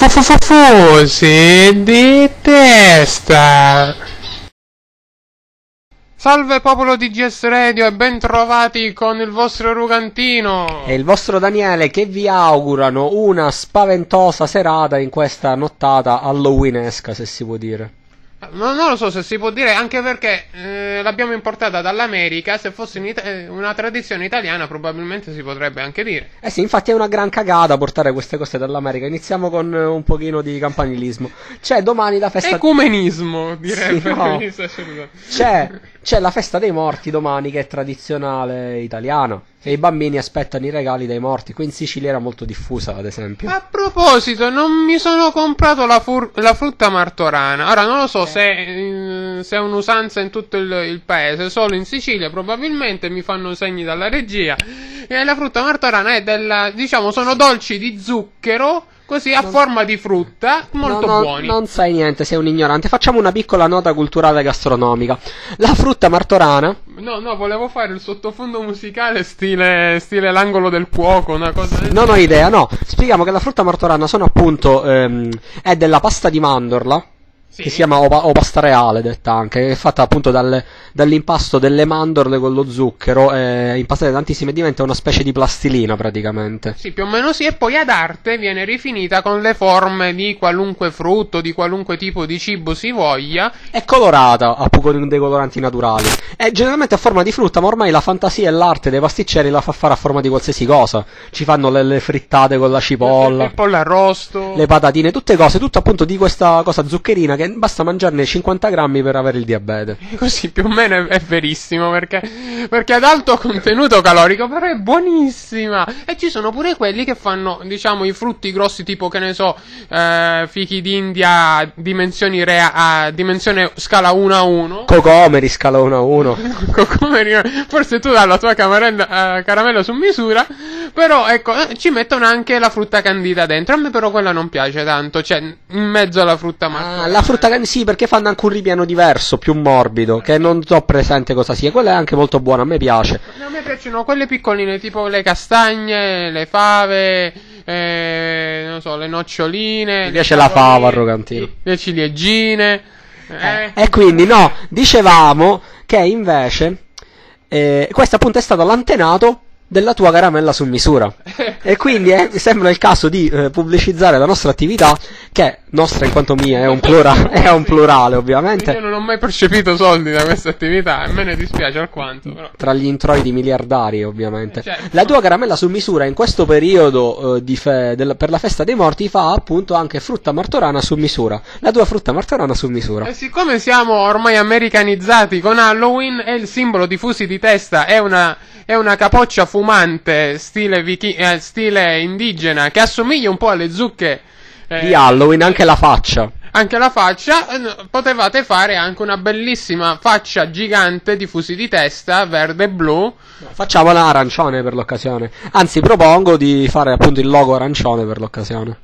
Fusi di testa. Salve popolo di GS Radio e ben trovati con il vostro Rugantino e il vostro Daniele, che vi augurano una spaventosa serata in questa nottata halloweenesca, se si può dire. Non lo so se si può dire, anche perché l'abbiamo importata dall'America. Se fosse una tradizione italiana probabilmente si potrebbe anche dire. Eh sì, infatti è una gran cagata portare queste cose dall'America. Iniziamo con un pochino di campanilismo. C'è domani la festa... Ecumenismo, direbbe. Sì, no. C'è la festa dei morti domani, che è tradizionale italiana. E i bambini aspettano i regali dei morti. Qui in Sicilia era molto diffusa, ad esempio. A proposito, non mi sono comprato la frutta martorana. Ora non lo so se è un'usanza in tutto il paese. Solo in Sicilia probabilmente, mi fanno segni dalla regia. E la frutta martorana è diciamo, sono dolci di zucchero, così a forma di frutta, molto buoni. Non sai niente, sei un ignorante. Facciamo una piccola nota culturale gastronomica. La frutta martorana... No, volevo fare il sottofondo musicale stile l'angolo del cuoco, una cosa del Non ho idea, no. Spieghiamo che la frutta martorana sono appunto è della pasta di mandorla, sì, che si chiama o pasta reale, detta anche, che è fatta appunto dall'impasto delle mandorle con lo zucchero, impastate tantissime, e diventa una specie di plastilina praticamente. Sì, più o meno sì, e poi ad arte viene rifinita con le forme di qualunque frutto, di qualunque tipo di cibo si voglia. È colorata appunto con dei coloranti naturali. È generalmente a forma di frutta, ma ormai la fantasia e l'arte dei pasticceri la fa fare a forma di qualsiasi cosa. Ci fanno le frittate con la cipolla, il pollo arrosto, le patatine, tutte cose, tutto appunto di questa cosa zuccherina che basta mangiarne 50 grammi per avere il diabete. Così più o meno è verissimo, perché ad alto contenuto calorico, però è buonissima. E ci sono pure quelli che fanno, diciamo, i frutti grossi, tipo, che ne so, fichi d'India a dimensione scala 1:1. Cocomeri scala 1:1. Cocomeri, forse tu dalla tua caramella su misura. Però ecco, ci mettono anche la frutta candita dentro. A me però quella non piace tanto, cioè in mezzo alla frutta martorana. La frutta candita sì, perché fanno anche un ripieno diverso, più morbido, che non so presente cosa sia. Quella è anche molto buona, a me piace. A me piacciono quelle piccoline, tipo le castagne, le fave, non so, le noccioline. Mi piace la fava, Arrogantino. Le ciliegine. E quindi no, dicevamo che invece questo appunto è stato l'antenato della tua caramella su misura. E quindi sembra il caso di pubblicizzare la nostra attività, che nostra in quanto mia è un plurale ovviamente. Io non ho mai percepito soldi da questa attività, a me ne dispiace alquanto, però. Tra gli introiti miliardari ovviamente. Certo. La tua caramella su misura in questo periodo per la festa dei morti fa appunto anche frutta martorana su misura. La tua frutta martorana su misura. E siccome siamo ormai americanizzati con Halloween, e il simbolo di Fusi di testa è una capoccia fumante stile indigena, che assomiglia un po' alle zucche di Halloween, anche la faccia. Anche la faccia, potevate fare anche una bellissima faccia gigante di Fusi di testa, verde e blu. Facciamola arancione per l'occasione. Anzi, propongo di fare appunto il logo arancione per l'occasione.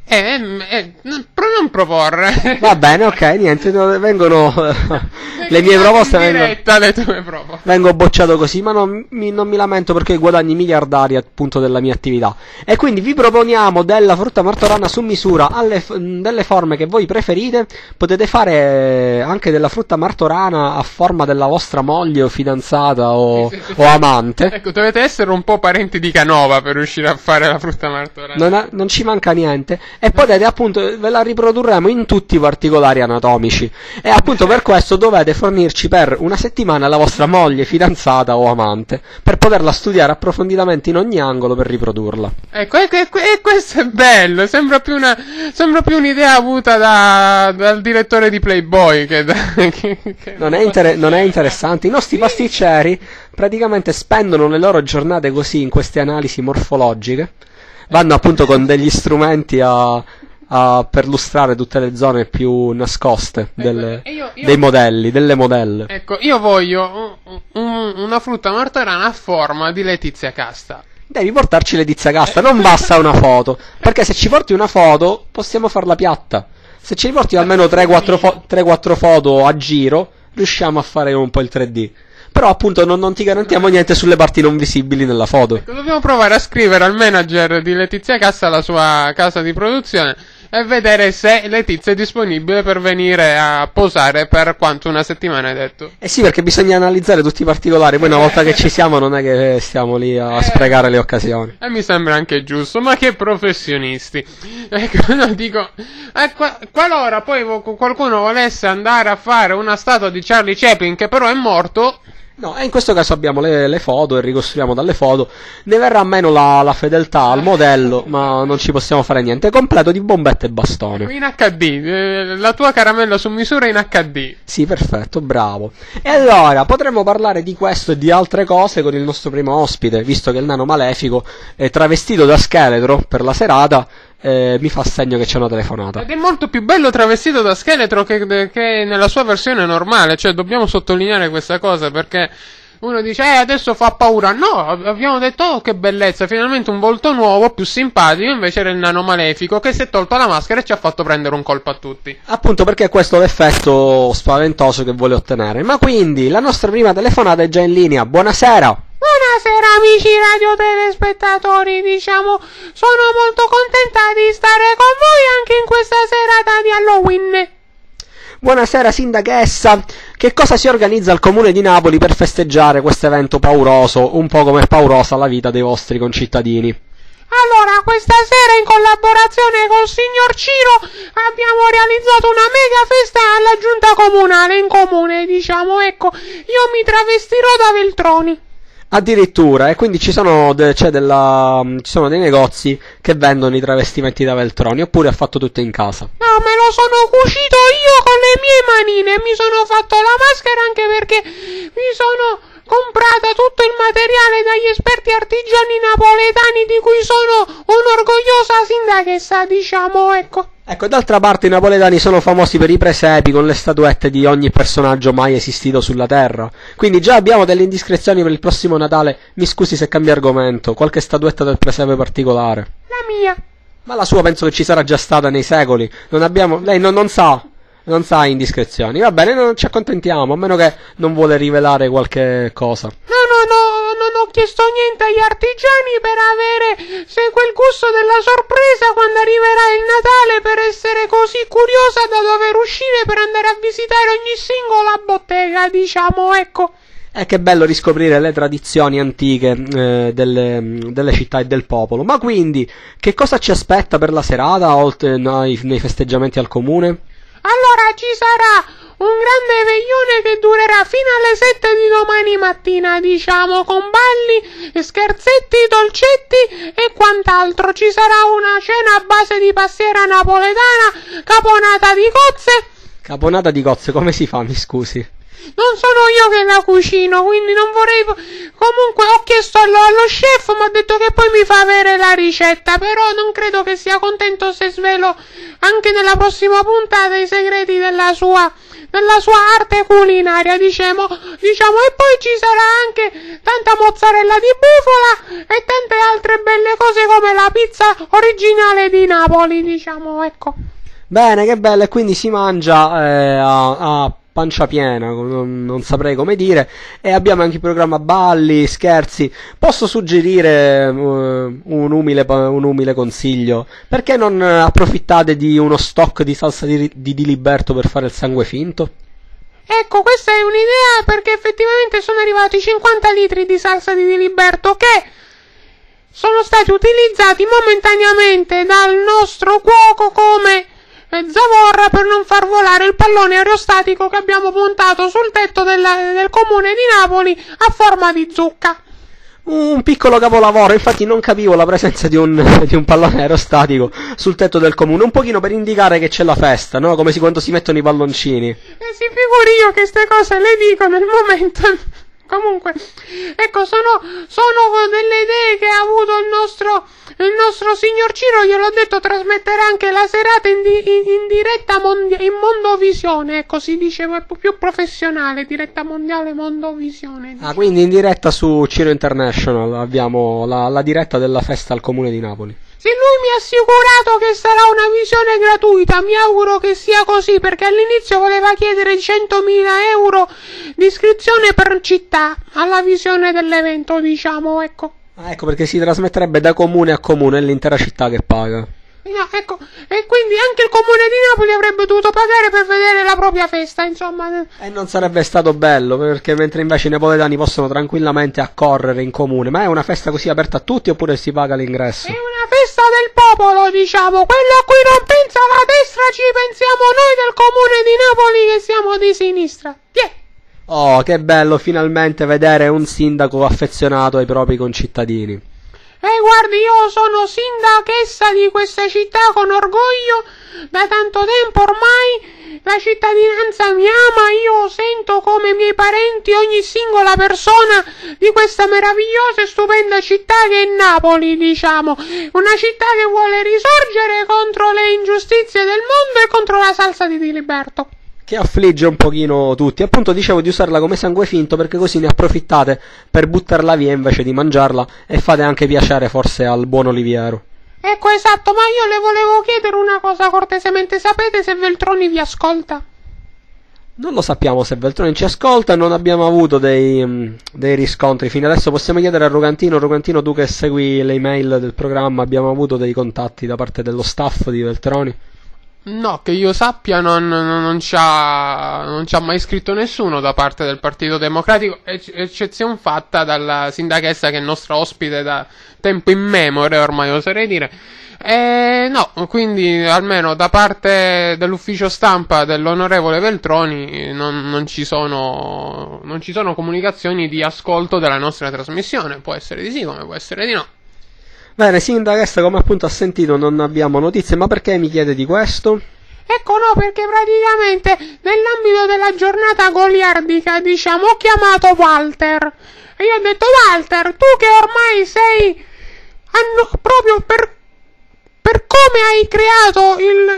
Non proporre. Va bene, ok, niente, vengono le mie proposte le tue proposte. Vengo bocciato così, ma non mi lamento, perché guadagni miliardari appunto della mia attività. E quindi vi proponiamo della frutta martorana su misura, delle forme che voi preferite. Potete fare anche della frutta martorana a forma della vostra moglie o fidanzata o amante. Ecco, dovete essere un po' parenti di Canova per riuscire a fare la frutta martorana. Non ci manca niente. E potete appunto, ve la riprodurremo in tutti i particolari anatomici. E appunto per questo dovete fornirci per una settimana la vostra moglie, fidanzata o amante, per poterla studiare approfonditamente in ogni angolo per riprodurla. Ecco, e questo è bello. Sembra più un'idea avuta dal direttore di Playboy Non è interessante. I nostri pasticceri praticamente spendono le loro giornate così in queste analisi morfologiche. Vanno appunto con degli strumenti a perlustrare tutte le zone più nascoste dei modelli, delle modelle. Ecco, io voglio una frutta martorana a forma di Letizia Casta. Devi portarci Letizia Casta, non basta una foto, perché se ci porti una foto possiamo farla piatta. Se ci porti almeno 3-4 foto a giro, riusciamo a fare un po' il 3D. Però appunto non ti garantiamo niente sulle parti non visibili nella foto. Ecco, dobbiamo provare a scrivere al manager di Letizia Cassa, la sua casa di produzione, e vedere se Letizia è disponibile per venire a posare per quanto una settimana, hai detto. Eh sì, perché bisogna analizzare tutti i particolari, poi una volta che ci siamo non è che stiamo lì a sprecare le occasioni. E mi sembra anche giusto, ma che professionisti. Ecco, no, dico, qualora poi qualcuno volesse andare a fare una statua di Charlie Chaplin, che però è morto... No, e in questo caso abbiamo le foto e ricostruiamo dalle foto. Ne verrà meno la fedeltà al modello, ma non ci possiamo fare niente. Completo di bombette e bastone. In HD, la tua caramella su misura in HD. Sì, perfetto, bravo. E allora, potremmo parlare di questo e di altre cose con il nostro primo ospite, visto che il nano malefico è travestito da scheletro per la serata. Mi fa segno che c'è una telefonata. Ed è molto più bello travestito da scheletro che nella sua versione normale. Cioè, dobbiamo sottolineare questa cosa, perché uno dice, adesso fa paura. No, abbiamo detto, oh, che bellezza, finalmente un volto nuovo, più simpatico. Invece era il nano malefico che si è tolto la maschera e ci ha fatto prendere un colpo a tutti. Appunto, perché questo è l'effetto spaventoso che vuole ottenere. Ma quindi, la nostra prima telefonata è già in linea. Buonasera. Buonasera amici radiotelespettatori, diciamo, sono molto contenta di stare con voi anche in questa serata di Halloween. Buonasera sindachessa, che cosa si organizza al comune di Napoli per festeggiare questo evento pauroso, un po' come è paurosa la vita dei vostri concittadini? Allora, questa sera in collaborazione col signor Ciro abbiamo realizzato una mega festa alla giunta comunale in comune, diciamo, ecco, io mi travestirò da Veltroni. Addirittura, e quindi ci sono dei negozi che vendono i travestimenti da Veltroni, oppure ha fatto tutto in casa? No, me lo sono cucito io con le mie manine, mi sono fatto la maschera anche perché mi sono comprata tutto il materiale dagli esperti artigiani napoletani di cui sono un'orgogliosa sindachessa, diciamo, ecco. Ecco, d'altra parte i napoletani sono famosi per i presepi con le statuette di ogni personaggio mai esistito sulla terra. Quindi già abbiamo delle indiscrezioni per il prossimo Natale. Mi scusi se cambia argomento, qualche statuetta del presepe particolare? La mia. Ma la sua penso che ci sarà già stata nei secoli. Lei non sa indiscrezioni. Va bene, non ci accontentiamo, a meno che non vuole rivelare qualche cosa. No, non ho chiesto niente agli artigiani per avere quel gusto della sorpresa quando arriverà il Natale, per essere così curiosa da dover uscire per andare a visitare ogni singola bottega, diciamo, ecco. Che bello riscoprire le tradizioni antiche delle città e del popolo. Ma quindi, che cosa ci aspetta per la serata, oltre nei festeggiamenti al comune? Allora ci sarà un grande veglione che durerà fino alle 7 di domani mattina, diciamo, con balli, scherzetti, dolcetti e quant'altro. Ci sarà una cena a base di pastiera napoletana, caponata di cozze. Caponata di cozze, come si fa, mi scusi? Non sono io che la cucino, quindi non vorrei... Comunque ho chiesto allo chef, mi ha detto che poi mi fa avere la ricetta, però non credo che sia contento se svelo anche nella prossima puntata i segreti della sua arte culinaria, diciamo, e poi ci sarà anche tanta mozzarella di bufala e tante altre belle cose come la pizza originale di Napoli, diciamo, ecco. Bene, che bello, e quindi si mangia a pancia piena, non saprei come dire, e abbiamo anche il programma balli, scherzi. Posso suggerire un umile consiglio? Perché non approfittate di uno stock di salsa di Diliberto per fare il sangue finto? Ecco, questa è un'idea, perché effettivamente sono arrivati 50 litri di salsa di Diliberto che sono stati utilizzati momentaneamente dal nostro cuoco come zavorra per non far volare il pallone aerostatico che abbiamo montato sul tetto del comune di Napoli a forma di zucca. Un piccolo capolavoro, infatti non capivo la presenza di un pallone aerostatico sul tetto del comune, un pochino per indicare che c'è la festa, no? Come quando si mettono i palloncini. E si figuri io che queste cose le dico nel momento... Comunque, ecco, sono delle idee che ha avuto il nostro signor Ciro. Gliel'ho detto, trasmettere anche la serata in diretta in Mondovisione, ecco, si dice, è più professionale, diretta mondiale Mondovisione, diciamo. Quindi in diretta su Ciro International abbiamo la diretta della festa al comune di Napoli. Sì, lui mi ha assicurato che sarà una visione gratuita, mi auguro che sia così, perché all'inizio voleva chiedere 100.000 euro di iscrizione per città alla visione dell'evento, diciamo, ecco. Ecco perché si trasmetterebbe da comune a comune, è l'intera città che paga. No, ecco, e quindi anche il comune di Napoli avrebbe dovuto pagare per vedere la propria festa, insomma. E non sarebbe stato bello, perché mentre invece i napoletani possono tranquillamente accorrere in comune. Ma è una festa così aperta a tutti oppure si paga l'ingresso? È una festa del popolo, diciamo, quello a cui non pensa la destra ci pensiamo noi del comune di Napoli che siamo di sinistra. Yeah. Oh, che bello finalmente vedere un sindaco affezionato ai propri concittadini. Guardi, io sono sindachessa di questa città con orgoglio, da tanto tempo ormai la cittadinanza mi ama, io sento come miei parenti ogni singola persona di questa meravigliosa e stupenda città che è Napoli, diciamo, una città che vuole risorgere contro le ingiustizie del mondo e contro la salsa di Diliberto. Che affligge un pochino tutti. Appunto dicevo di usarla come sangue finto perché così ne approfittate per buttarla via invece di mangiarla e fate anche piacere forse al buon Oliviero. Ecco, esatto, ma io le volevo chiedere una cosa cortesemente, sapete se Veltroni vi ascolta? Non lo sappiamo se Veltroni ci ascolta, non abbiamo avuto dei riscontri fino adesso. Possiamo chiedere a Rugantino. Rugantino, tu che segui le email del programma, abbiamo avuto dei contatti da parte dello staff di Veltroni? No, che io sappia non ci ha mai scritto nessuno da parte del Partito Democratico, eccezione fatta dalla sindachessa che è nostra ospite da tempo immemore, ormai oserei dire. No, quindi almeno da parte dell'ufficio stampa dell'onorevole Veltroni non ci sono comunicazioni di ascolto della nostra trasmissione. Può essere di sì, come può essere di no. Bene, sindachessa, come appunto ha sentito non abbiamo notizie, ma perché mi chiede di questo? Ecco, no, perché praticamente nell'ambito della giornata goliardica, diciamo, ho chiamato Walter e io ho detto: Walter, tu che ormai sei proprio per come hai creato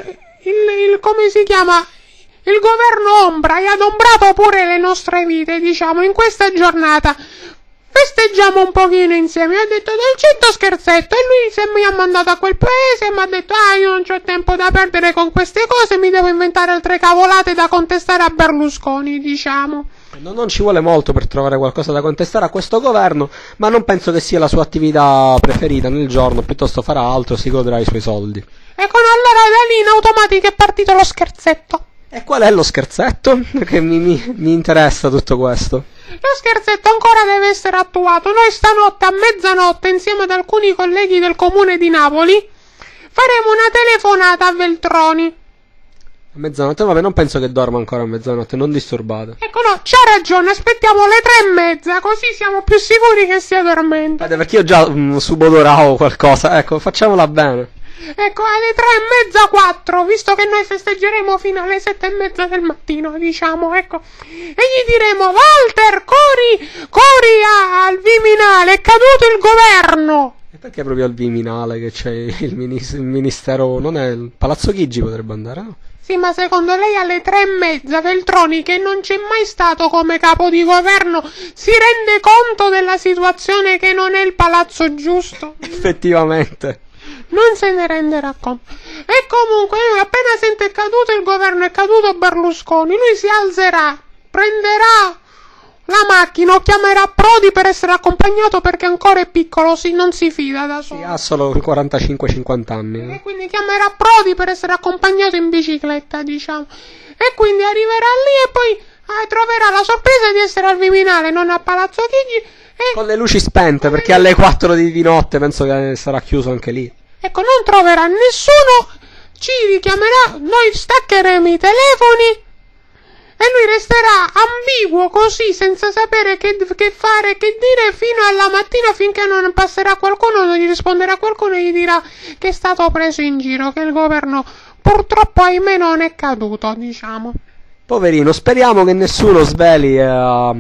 il come si chiama, il governo ombra, hai adombrato pure le nostre vite, diciamo, in questa giornata festeggiamo un pochino insieme. Ho detto: dolcetto scherzetto. E lui mi ha mandato a quel paese e mi ha detto: io non c'ho tempo da perdere con queste cose, mi devo inventare altre cavolate da contestare a Berlusconi, diciamo. Non ci vuole molto per trovare qualcosa da contestare a questo governo, ma non penso che sia la sua attività preferita nel giorno, piuttosto farà altro, si godrà i suoi soldi. Ecco, allora da lì in automatico è partito lo scherzetto. E qual è lo scherzetto? Perché mi interessa tutto questo. Lo scherzetto ancora deve essere attuato. Noi stanotte a mezzanotte, insieme ad alcuni colleghi del comune di Napoli, faremo una telefonata a Veltroni. A mezzanotte? Vabbè, non penso che dorma ancora a mezzanotte, non disturbate. Ecco, no, c'ha ragione, aspettiamo le 3:30, così siamo più sicuri che stia dormendo. Perché io già subodoravo qualcosa, ecco, facciamola bene. Ecco, alle 3:30, 4, visto che noi festeggeremo fino alle 7:30 del mattino, diciamo, ecco. E gli diremo: Walter, corri al Viminale, è caduto il governo. E perché proprio al Viminale che c'è il ministero, non è il Palazzo Chigi potrebbe andare, no? Sì, ma secondo lei alle 3:30 Veltroni, che non c'è mai stato come capo di governo, si rende conto della situazione che non è il palazzo giusto? Effettivamente. Non se ne renderà conto. E comunque lui appena sente è caduto il governo, è caduto Berlusconi, lui si alzerà, prenderà la macchina o chiamerà Prodi per essere accompagnato perché ancora è piccolo, non si fida da solo. Sì, ha solo 45-50 anni. E quindi chiamerà Prodi per essere accompagnato in bicicletta, diciamo. E quindi arriverà lì e poi troverà la sorpresa di essere al Viminale, non a Palazzo Chigi. Con le luci spente, perché alle 4 di notte penso che sarà chiuso anche lì. Ecco, non troverà nessuno, ci richiamerà, noi staccheremo i telefoni e lui resterà ambiguo così, senza sapere che fare, che dire, fino alla mattina, finché non passerà qualcuno, non gli risponderà qualcuno e gli dirà che è stato preso in giro, che il governo purtroppo ahimè non è caduto, diciamo. Poverino, speriamo che nessuno sveli a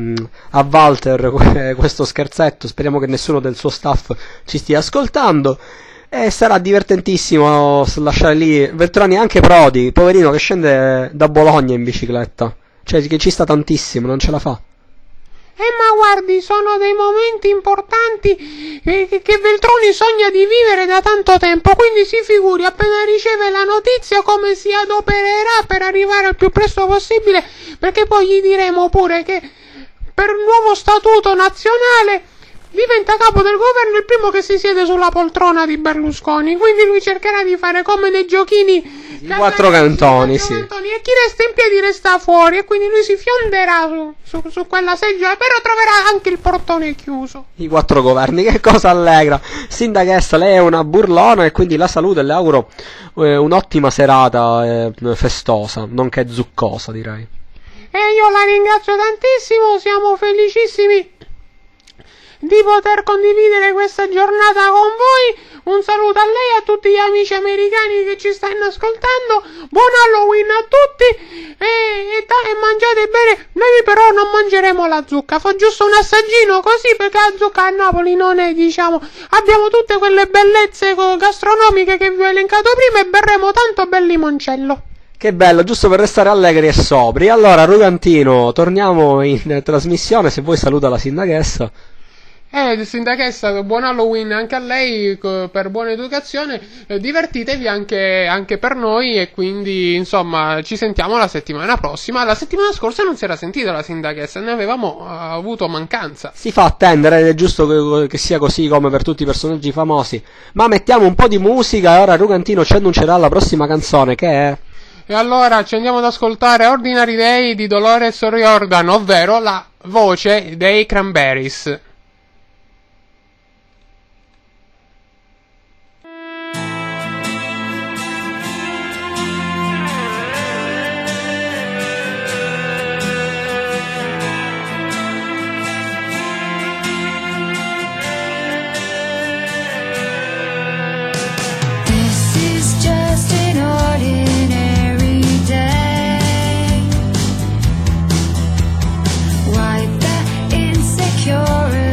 Walter questo scherzetto, speriamo che nessuno del suo staff ci stia ascoltando. E sarà divertentissimo lasciare lì Veltroni, anche Prodi, poverino, che scende da Bologna in bicicletta. Cioè, che ci sta tantissimo, non ce la fa. Ma guardi, sono dei momenti importanti che Veltroni sogna di vivere da tanto tempo, quindi si figuri appena riceve la notizia come si adopererà per arrivare al più presto possibile, perché poi gli diremo pure che per un nuovo statuto nazionale diventa capo del governo il primo che si siede sulla poltrona di Berlusconi, quindi lui cercherà di fare come nei giochini I quattro cantoni, sì. e chi resta in piedi resta fuori, e quindi lui si fionderà su quella seggiola, però troverà anche il portone chiuso. I quattro governi, che cosa allegra. Sindachessa, lei è una burlona e quindi la saluto e le auguro un'ottima serata festosa, nonché zuccosa, direi. E io la ringrazio tantissimo, siamo felicissimi di poter condividere questa giornata con voi. Un saluto a lei e a tutti gli amici americani che ci stanno ascoltando. Buon Halloween a tutti e mangiate bene. Noi però non mangeremo la zucca, fa giusto un assaggino così, perché la zucca a Napoli non è, diciamo, abbiamo tutte quelle bellezze gastronomiche che vi ho elencato prima e berremo tanto bel limoncello. Che bello, giusto per restare allegri e sobri. Allora, Rugantino, torniamo in trasmissione, se vuoi saluta la sindachessa. Sindachessa, buon Halloween anche a lei per buona educazione, divertitevi anche per noi e quindi insomma ci sentiamo la settimana prossima. La settimana scorsa non si era sentita la sindachessa, ne avevamo avuto mancanza. Si fa attendere ed è giusto che sia così come per tutti i personaggi famosi. Ma mettiamo un po' di musica e ora Rugantino ci annuncerà la prossima canzone che è... E allora ci andiamo ad ascoltare Ordinary Day di Dolores O'Riordan, ovvero la voce dei Cranberries. Wipe that insecurity.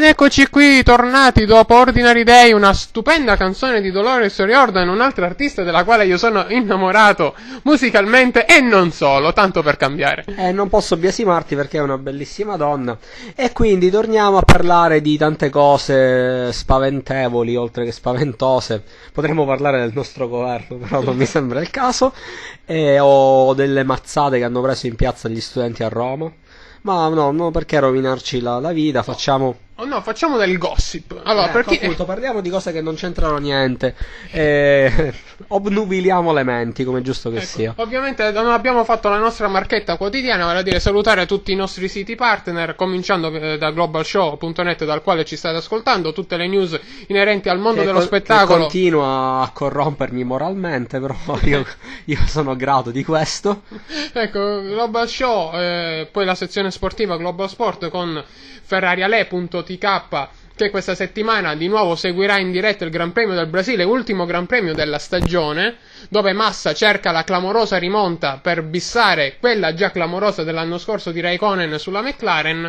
Ed eccoci qui, tornati dopo Ordinary Day, una stupenda canzone di Dolores O'Riordan, un'altra artista della quale io sono innamorato musicalmente e non solo, tanto per cambiare. Non posso biasimarti perché è una bellissima donna. E quindi torniamo a parlare di tante cose spaventevoli, oltre che spaventose. Potremmo parlare del nostro governo, però non mi sembra il caso. O delle mazzate che hanno preso in piazza gli studenti a Roma. Ma no, perché rovinarci la vita? Facciamo Facciamo del gossip. Allora, perché appunto, parliamo di cose che non c'entrano niente. Obnubiliamo le menti, come giusto che sia. ovviamente non abbiamo fatto la nostra marchetta quotidiana, vale a dire salutare tutti i nostri siti partner, cominciando da globalshow.net, dal quale ci state ascoltando, tutte le news inerenti al mondo dello spettacolo. Che continua a corrompermi moralmente, però io sono grato di questo. Ecco, Global Show, poi la sezione sportiva Global Sport con FerrariAle.tk, che questa settimana di nuovo seguirà in diretta il Gran Premio del Brasile, ultimo Gran Premio della stagione, dove Massa cerca la clamorosa rimonta per bissare quella già clamorosa dell'anno scorso di Raikkonen sulla McLaren.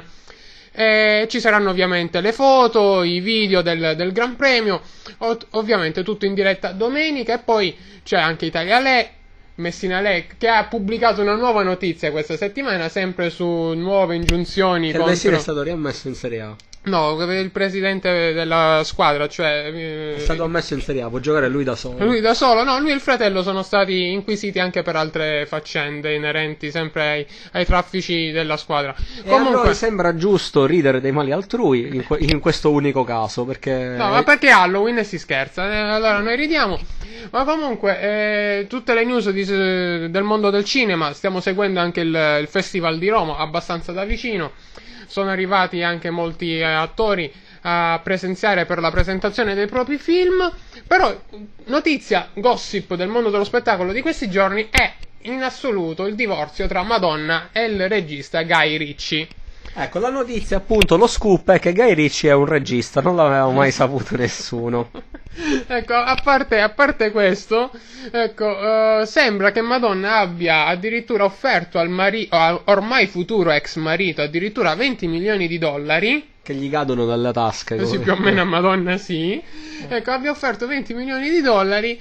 Ci saranno ovviamente le foto, i video del Gran Premio, ovviamente tutto in diretta domenica, e poi c'è anche Italia Le, Messina Le, che ha pubblicato una nuova notizia questa settimana, sempre su nuove ingiunzioni Che il Messina è stato riammesso in Serie A. No, il presidente della squadra, cioè È stato ammesso in Serie A, può giocare lui da solo. lui da solo, no, lui e il fratello sono stati inquisiti anche per altre faccende inerenti sempre ai traffici della squadra. E a noi sembra giusto ridere dei mali altrui in questo unico caso, perché... No, ma perché Halloween e si scherza, allora noi ridiamo. Ma comunque, tutte le news del mondo del cinema, stiamo seguendo anche il Festival di Roma abbastanza da vicino. Sono arrivati anche molti attori a presenziare per la presentazione dei propri film. Però notizia gossip del mondo dello spettacolo di questi giorni è in assoluto il divorzio tra Madonna e il regista Guy Ritchie. Ecco, la notizia, appunto, lo scoop è che Guy Ritchie è un regista, non l'aveva mai saputo nessuno. Ecco, a parte questo, ecco, sembra che Madonna abbia addirittura offerto al ormai futuro ex marito addirittura 20 milioni di dollari. Che gli cadono dalle tasche. Sì, più o meno a Madonna sì. Ecco, abbia offerto 20 milioni di dollari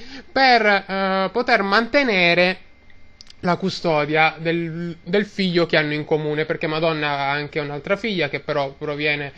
per poter mantenere la custodia del figlio che hanno in comune, perché Madonna ha anche un'altra figlia che però proviene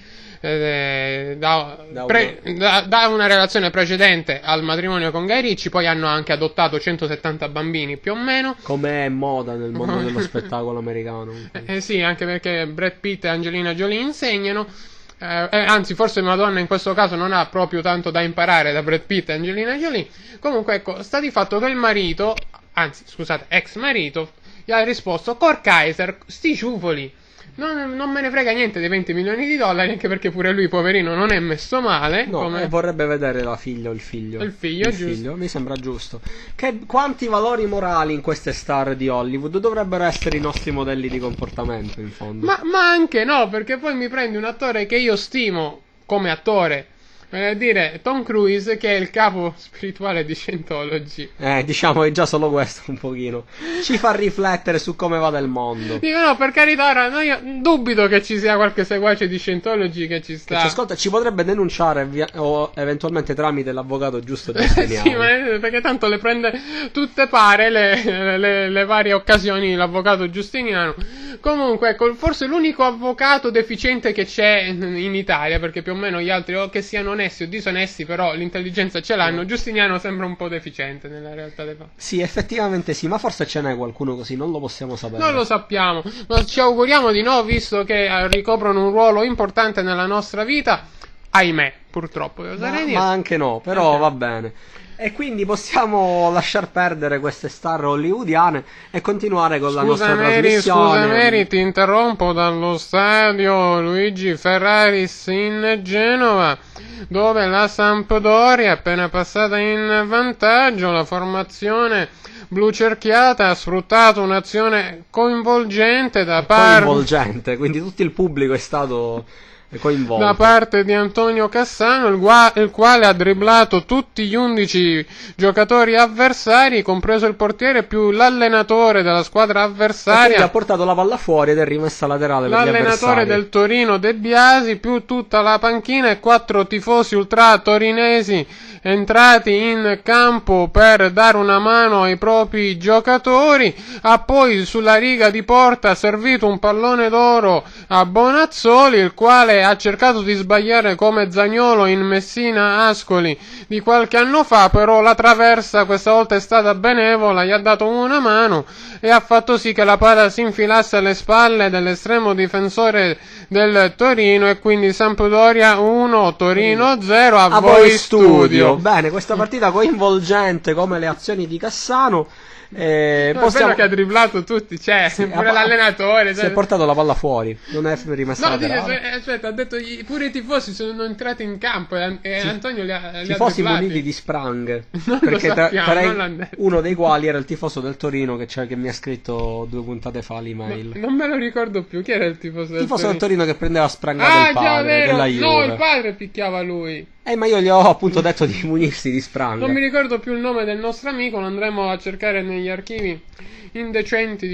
da una relazione precedente al matrimonio con Guy Ritchie. Poi hanno anche adottato 170 bambini più o meno, come è moda nel mondo dello spettacolo americano. Sì, anche perché Brad Pitt e Angelina Jolie insegnano. Anzi, forse Madonna in questo caso non ha proprio tanto da imparare da Brad Pitt e Angelina Jolie. Comunque, ecco, sta di fatto che il marito, anzi scusate, ex marito, gli ha risposto: Cor Kaiser, sti ciufoli, non me ne frega niente dei 20 milioni di dollari, anche perché pure lui, poverino, non è messo male. No, vorrebbe vedere la figlia o il figlio. Il figlio, mi sembra giusto. Quanti valori morali in queste star di Hollywood dovrebbero essere i nostri modelli di comportamento, in fondo. Ma anche no, perché poi mi prendi un attore che io stimo come attore, dire Tom Cruise, che è il capo spirituale di Scientology. Diciamo è già solo questo un pochino ci fa riflettere su come va del mondo. Dico, no, per carità, ora, no, io dubito che ci sia qualche seguace di Scientology che ci sta, che ci ascolta, ci potrebbe denunciare o eventualmente tramite l'avvocato giusto Giustiniano. Sì, ma perché tanto le prende tutte pare le varie occasioni l'avvocato Giustiniano. Comunque, ecco, forse l'unico avvocato deficiente che c'è in Italia, perché più o meno gli altri, o che siano onesti o disonesti, però l'intelligenza ce l'hanno. Giustiniano sembra un po' deficiente nella realtà dei fatti. Sì, effettivamente sì, ma forse ce n'è qualcuno così, non lo possiamo sapere. Non lo sappiamo, ma ci auguriamo di no, visto che ricoprono un ruolo importante nella nostra vita. Ahimè, purtroppo. Ma anche no, però va bene. E quindi possiamo lasciar perdere queste star hollywoodiane e continuare con la nostra trasmissione. Scusa Mary, ti interrompo. Dallo stadio Luigi Ferraris in Genova, dove la Sampdoria è appena passata in vantaggio, la formazione blu cerchiata ha sfruttato un'azione coinvolgente da parte... Coinvolgente, quindi tutto il pubblico è stato coinvolto. da parte di Antonio Cassano, il quale ha dribblato tutti gli 11 giocatori avversari, compreso il portiere, più l'allenatore della squadra E quindi avversaria, ha portato la palla fuori ed è rimessa laterale per gli l'allenatore avversari. del Torino De Biasi, più tutta la panchina e 4 tifosi ultra torinesi entrati in campo per dare una mano ai propri giocatori. Ha poi sulla riga di porta servito un pallone d'oro a Bonazzoli, il quale ha cercato di sbagliare come Zaniolo in Messina Ascoli di qualche anno fa, però la traversa questa volta è stata benevola, gli ha dato una mano e ha fatto sì che la palla si infilasse alle spalle dell'estremo difensore del Torino, e quindi Sampdoria 1, Torino 0. A voi studio. Bene, questa partita coinvolgente come le azioni di Cassano. No, è bello che ha dribblato tutti, cioè, pure l'allenatore. Si è portato la palla fuori, non è rimessa No, laterale. aspetta, ha detto pure i tifosi sono entrati in campo e Antonio li ha Tifosi dribblati. muniti di sprang, Non perché lo sappiamo, tra non l'hanno detto. uno dei quali era il tifoso del Torino che mi ha scritto 2 puntate fa l'email. Non me lo ricordo più, chi era il tifoso del Tifoso del Torino? Torino che prendeva sprangate il Già, padre vero, della Juve. no, il padre picchiava lui. Ma io gli ho appunto detto di munirsi di sprang. Non mi ricordo più il nome del nostro amico, lo andremo a cercare negli archivi indecenti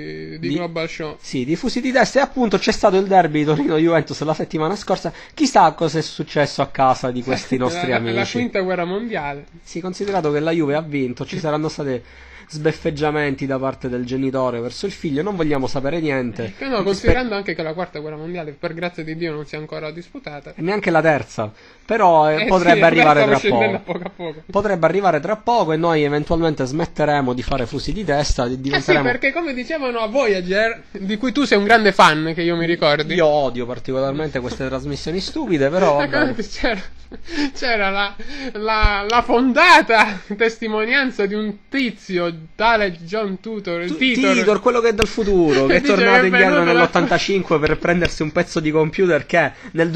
di Global Show. Sì, diffusi di testa. E appunto c'è stato il derby Torino-Juventus la settimana scorsa. Chissà cosa è successo a casa di questi nostri La amici. quinta guerra mondiale. Sì, considerato che la Juve ha vinto, ci saranno state sbeffeggiamenti da parte del genitore verso il figlio, non vogliamo sapere niente. No, considerando anche che la quarta guerra mondiale, per grazia di Dio, non si è ancora disputata. E neanche la terza, però potrebbe sì, arrivare stavo tra scendendo poco. a poco. Potrebbe arrivare tra poco e noi eventualmente smetteremo di fare fusi di testa, Sì, diventeremo... perché come dicevano a Voyager, di cui tu sei un grande fan, che io mi ricordi. Io odio particolarmente queste trasmissioni stupide, però vabbè. C'era la fondata testimonianza di un tizio, tale John Titor, quello che è dal futuro, che è Dice tornato che è indietro venuto nell'85 per prendersi un pezzo di computer che nel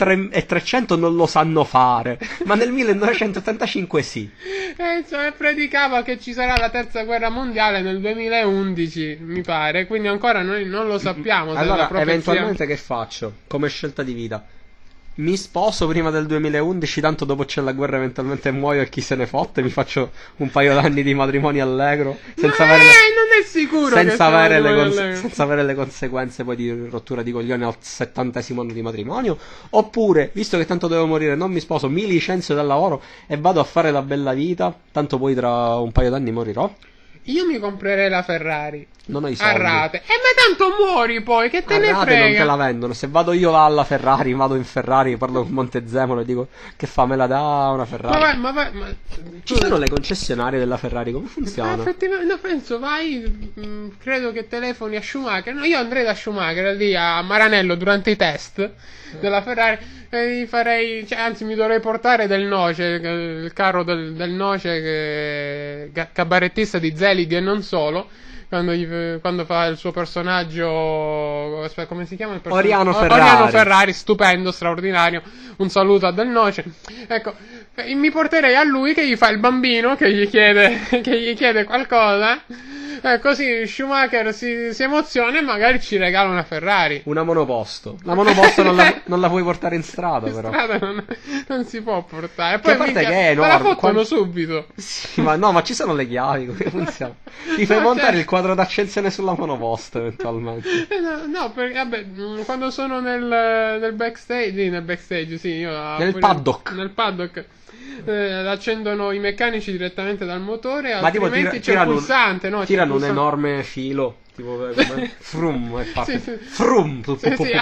2300 non lo sanno fare, ma nel 1985 sì. Cioè, predicava che ci sarà la terza guerra mondiale nel 2011, mi pare, quindi ancora noi non lo sappiamo. Se la Allora, profezia... eventualmente che faccio come scelta di vita? Mi sposo prima del 2011, tanto dopo c'è la guerra, eventualmente muoio e chi se ne fotte, mi faccio un paio d'anni di matrimonio allegro, senza avere non è sicuro che senza avere, siamo senza avere le conseguenze poi di rottura di coglioni al 70° anno di matrimonio. Oppure, visto che tanto devo morire, non mi sposo, mi licenzio dal lavoro e vado a fare la bella vita, tanto poi tra un paio d'anni morirò. Io mi comprerei la Ferrari Non ho i a soldi. rate. Ma tanto muori poi, che te A ne rate non te frega? la vendono. Se vado io là alla Ferrari, vado in Ferrari, parlo con Montezemolo e dico che fa, me la dà una Ferrari. Ma Ci sono le concessionarie della Ferrari, come funziona? effettivamente, no, penso, vai, credo che telefoni a Schumacher. No, io andrei da Schumacher lì a Maranello durante i test della Ferrari e gli farei, cioè, anzi mi dovrei portare del Noce, il carro del Noce, cabarettista di Zelig e non solo. Quando fa il suo personaggio, aspetta, come si chiama il personaggio? Oriano Ferrari, stupendo, straordinario. Un saluto a Del Noce. Ecco, mi porterei a lui che gli fa il bambino, che gli chiede qualcosa. Così Schumacher si emoziona e magari ci regala una Ferrari. Una monoposto. La monoposto non la puoi portare in strada, In però. strada non si può portare. Che Poi a parte minchia, che è me la enorme, fottono subito. Sì, ma ci sono le chiavi, come funziona? Ti fai No, montare certo. il quadro d'accensione sulla monoposto, eventualmente. No, perché vabbè, quando sono nel backstage, sì, io Nel paddock. Nel paddock accendono i meccanici direttamente dal motore, Ma tipo altrimenti c'è il tirano pulsante, no? C'è il tirano un pulsante. enorme filo, tipo come frum e parte. Sì. Frum, Sì, sì.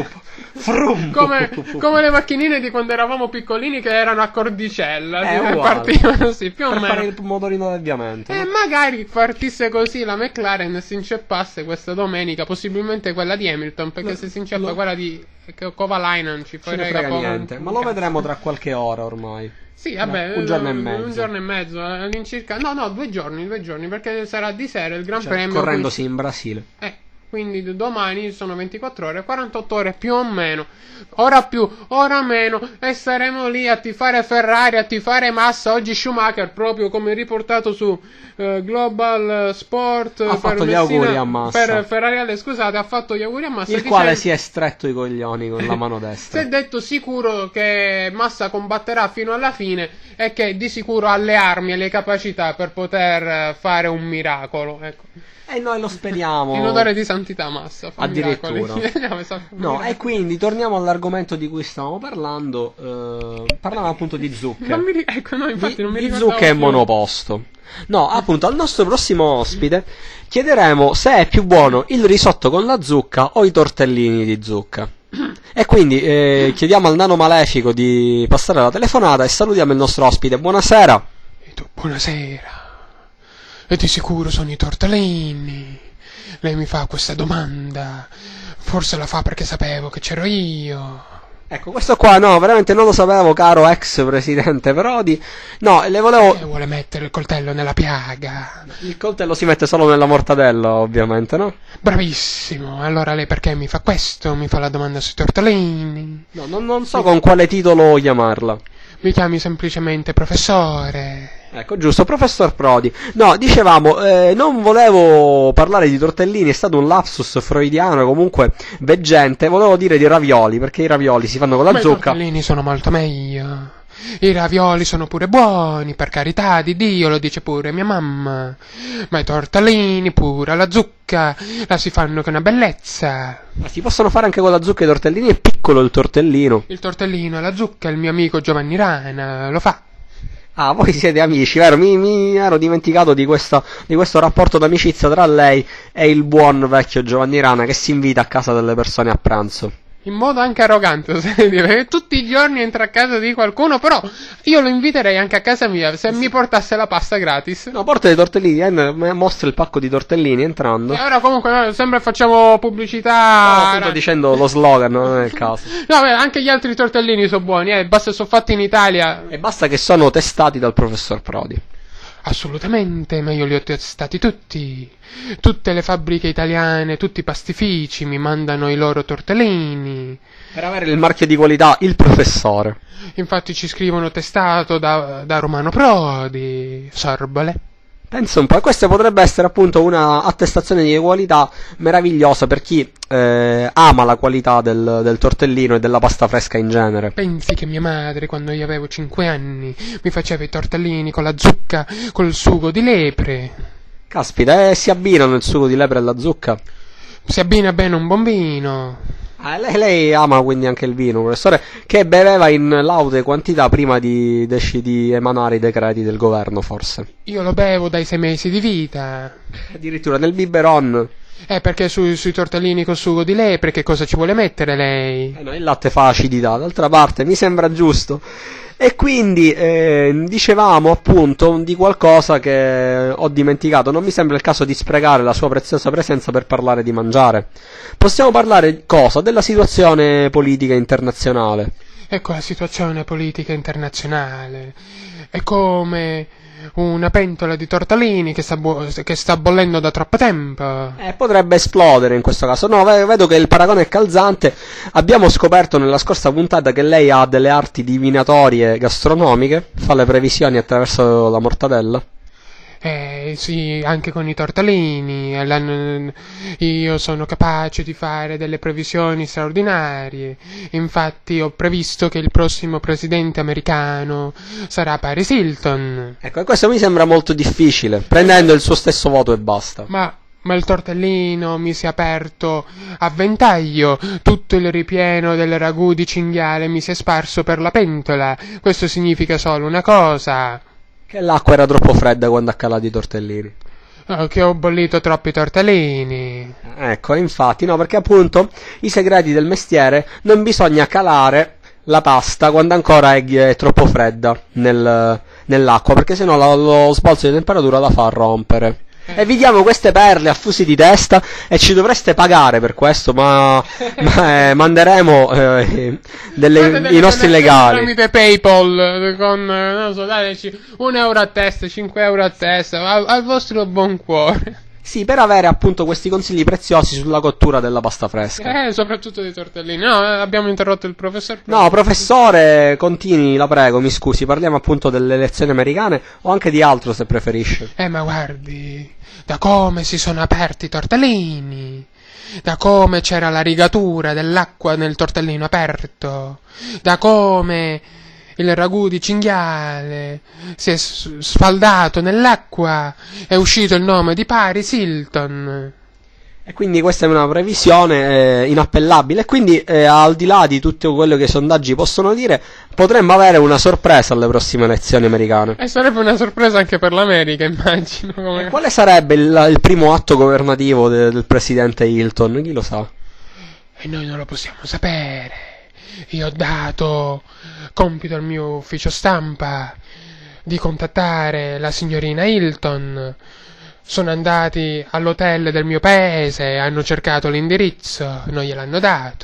frum. Come le macchinine di quando eravamo piccolini che erano a cordicella, È sì, uguale. partivano, sì, più o Per meno. fare il motorino d'avviamento. E no? magari partisse così la McLaren e si inceppasse questa domenica, possibilmente quella di Hamilton, perché se si inceppa quella di Kovalainen ci Ce ne frega frega poco. niente, ma lo vedremo tra qualche ora ormai. Sì, vabbè, Un giorno e mezzo. Un giorno e mezzo all'incirca. No, 2 giorni, perché sarà di sera il Gran Cioè, Premio. correndosi in Brasile. quindi- Quindi domani sono 24 ore, 48 ore più o meno, ora più, ora meno, e saremo lì a tifare Ferrari, a tifare Massa. Oggi Schumacher, proprio come riportato su Global Sport, Ha fatto gli auguri a Massa. per Ferrari, scusate, ha fatto gli auguri a Massa. Il quale si è stretto i coglioni con la mano destra. Si è detto sicuro che Massa combatterà fino alla fine e che di sicuro ha le armi e le capacità per poter fare un miracolo, ecco. E noi lo speriamo. In odore di santità Massa, fa addirittura. miracoli. No, e quindi torniamo all'argomento di cui stavamo parlando. Parlavamo appunto di zucche. Ecco, no, infatti non mi di ricordavo zucche e più. monoposto. No, appunto, al nostro prossimo ospite chiederemo se è più buono il risotto con la zucca o i tortellini di zucca. E quindi chiediamo al nano malefico di passare la telefonata e salutiamo il nostro ospite. Buonasera. E tu, buonasera. E di sicuro sono i tortellini. Lei mi fa questa domanda. Forse la fa perché sapevo che c'ero io. Ecco, questo qua no, veramente non lo sapevo, caro ex presidente Prodi. No, le volevo... Vuole mettere il coltello nella piaga. Il coltello si mette solo nella mortadella, ovviamente, no? Bravissimo. Allora lei perché mi fa questo? Mi fa la domanda sui tortellini. No, non so con quale titolo chiamarla. Mi chiami semplicemente professore. Ecco, giusto, professor Prodi. No, dicevamo, non volevo parlare di tortellini, è stato un lapsus freudiano, comunque veggente. Volevo dire di ravioli, perché i ravioli si fanno con la Ma zucca. i tortellini sono molto meglio. I ravioli sono pure buoni, per carità di Dio, lo dice pure mia mamma. Ma i tortellini pure, la zucca, la si fanno che è una bellezza. Ma si possono fare anche con la zucca i tortellini, è piccolo il tortellino. Il tortellino e la zucca, il mio amico Giovanni Rana lo fa. Ah, voi siete amici, vero? Mi ero dimenticato di questo rapporto d'amicizia tra lei e il buon vecchio Giovanni Rana che si invita a casa delle persone a pranzo. In modo anche arrogante, oserei dire, perché tutti i giorni entra a casa di qualcuno, però io lo inviterei anche a casa mia se mi portasse la pasta gratis. No, porta dei tortellini, mostra il pacco di tortellini entrando. E ora comunque noi sempre facciamo pubblicità. No, sto dicendo lo slogan, non è il caso. No, beh, anche gli altri tortellini sono buoni, basta sono fatti in Italia. E basta che sono testati dal professor Prodi. Assolutamente, ma io li ho testati tutti. Tutte le fabbriche italiane, tutti i pastifici mi mandano i loro tortellini. Per avere il marchio di qualità, il professore. Infatti ci scrivono testato da Romano Prodi, Sorbole. Pensa un po', e questa potrebbe essere appunto una attestazione di qualità meravigliosa per chi ama la qualità del tortellino e della pasta fresca in genere. Pensi che mia madre, quando io avevo 5 anni, mi faceva i tortellini con la zucca, col sugo di lepre. Caspita, si abbinano il sugo di lepre e la zucca? Si abbina bene un buon vino. Lei ama quindi anche il vino, professore, che beveva in laude quantità prima di emanare i decreti del governo, forse. Io lo bevo dai 6 mesi di vita. Addirittura nel biberon. Perché sui tortellini col sugo di lepre che cosa ci vuole mettere lei? No, il latte fa acidità, d'altra parte mi sembra giusto. E quindi dicevamo appunto di qualcosa che ho dimenticato. Non mi sembra il caso di sprecare la sua preziosa presenza per parlare di mangiare. Possiamo parlare cosa? Della situazione politica internazionale. Ecco, la situazione politica internazionale è come una pentola di tortellini che sta bollendo da troppo tempo. Potrebbe esplodere in questo caso. No, vedo che il paragone è calzante. Abbiamo scoperto nella scorsa puntata che lei ha delle arti divinatorie gastronomiche. Fa le previsioni attraverso la mortadella. Sì, anche con i tortellini. Io sono capace di fare delle previsioni straordinarie. Infatti ho previsto che il prossimo presidente americano sarà Paris Hilton. Ecco, e questo mi sembra molto difficile, prendendo il suo stesso voto e basta. Ma il tortellino mi si è aperto a ventaglio, tutto il ripieno del ragù di cinghiale mi si è sparso per la pentola. Questo significa solo una cosa: che l'acqua era troppo fredda quando ha calato i tortellini. Che ho bollito troppi tortellini. Ecco, infatti, no, perché appunto i segreti del mestiere: non bisogna calare la pasta quando ancora è troppo fredda nell'acqua, perché sennò lo sbalzo di temperatura la fa rompere. Evitiamo queste perle a fusi di testa e ci dovreste pagare per questo, ma manderemo i nostri legali tramite PayPal con, non so, dateci €1 a testa, €5 a testa, al vostro buon cuore. Sì, per avere appunto questi consigli preziosi sulla cottura della pasta fresca. Soprattutto dei tortellini. No, abbiamo interrotto il professor. No, professore, continui, la prego, mi scusi, parliamo appunto delle elezioni americane o anche di altro se preferisce. Ma guardi, da come si sono aperti i tortellini, da come c'era la rigatura dell'acqua nel tortellino aperto, da come il ragù di cinghiale si è sfaldato nell'acqua, è uscito il nome di Paris Hilton. E quindi questa è una previsione inappellabile e quindi al di là di tutto quello che i sondaggi possono dire, potremmo avere una sorpresa alle prossime elezioni americane. E sarebbe una sorpresa anche per l'America, immagino. Come... Quale sarebbe il primo atto governativo del presidente Hilton? Chi lo sa? E noi non lo possiamo sapere. Io ho dato compito al mio ufficio stampa di contattare la signorina Hilton. Sono andati all'hotel del mio paese, hanno cercato l'indirizzo, non gliel'hanno dato.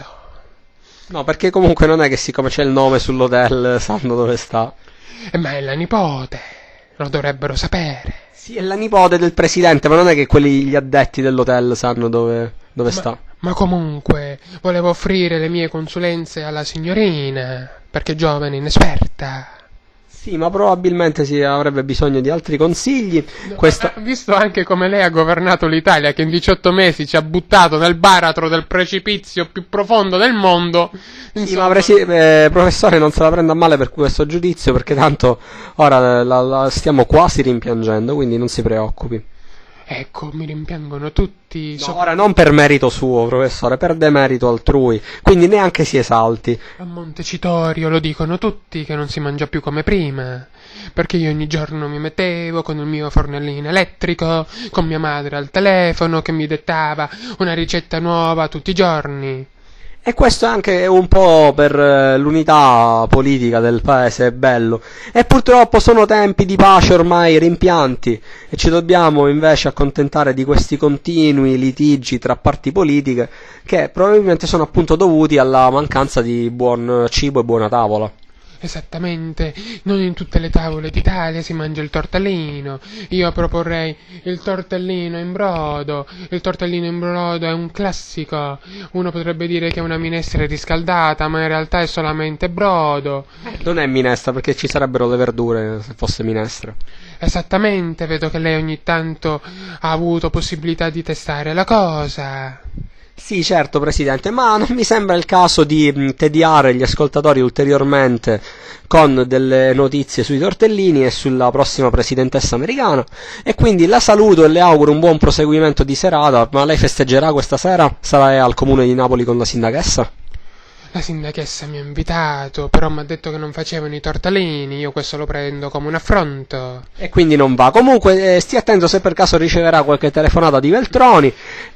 No, perché comunque non è che siccome c'è il nome sull'hotel sanno dove sta. Ma è la nipote, lo dovrebbero sapere. Sì, è la nipote del presidente, ma non è che gli addetti dell'hotel sanno dove sta. Ma comunque, volevo offrire le mie consulenze alla signorina, perché è giovane, inesperta. Sì, ma probabilmente avrebbe bisogno di altri consigli. Visto anche come lei ha governato l'Italia, che in 18 mesi ci ha buttato nel baratro del precipizio più profondo del mondo. Insomma... Sì, ma professore, non se la prenda a male per questo giudizio, perché tanto ora la stiamo quasi rimpiangendo, quindi non si preoccupi. Ecco, mi rimpiangono tutti. No, ora non per merito suo, professore, per demerito altrui, quindi neanche si esalti. A Montecitorio lo dicono tutti che non si mangia più come prima, perché io ogni giorno mi mettevo con il mio fornellino elettrico, con mia madre al telefono che mi dettava una ricetta nuova tutti i giorni. E questo anche un po' per l'unità politica del paese è bello. E purtroppo sono tempi di pace ormai rimpianti e ci dobbiamo invece accontentare di questi continui litigi tra parti politiche che probabilmente sono appunto dovuti alla mancanza di buon cibo e buona tavola. Esattamente, non in tutte le tavole d'Italia si mangia il tortellino. Io proporrei il tortellino in brodo. Il tortellino in brodo è un classico. Uno potrebbe dire che è una minestra riscaldata, ma in realtà è solamente brodo. Non è minestra, perché ci sarebbero le verdure se fosse minestra. Esattamente, vedo che lei ogni tanto ha avuto possibilità di testare la cosa. Sì, certo, Presidente, ma non mi sembra il caso di tediare gli ascoltatori ulteriormente con delle notizie sui tortellini e sulla prossima presidentessa americana, e quindi la saluto e le auguro un buon proseguimento di serata. Ma lei festeggerà questa sera? Sarà al comune di Napoli con la sindachessa? La sindachessa mi ha invitato, però mi ha detto che non facevano i tortellini, io questo lo prendo come un affronto. E quindi non va. Comunque stia attento se per caso riceverà qualche telefonata di Veltroni,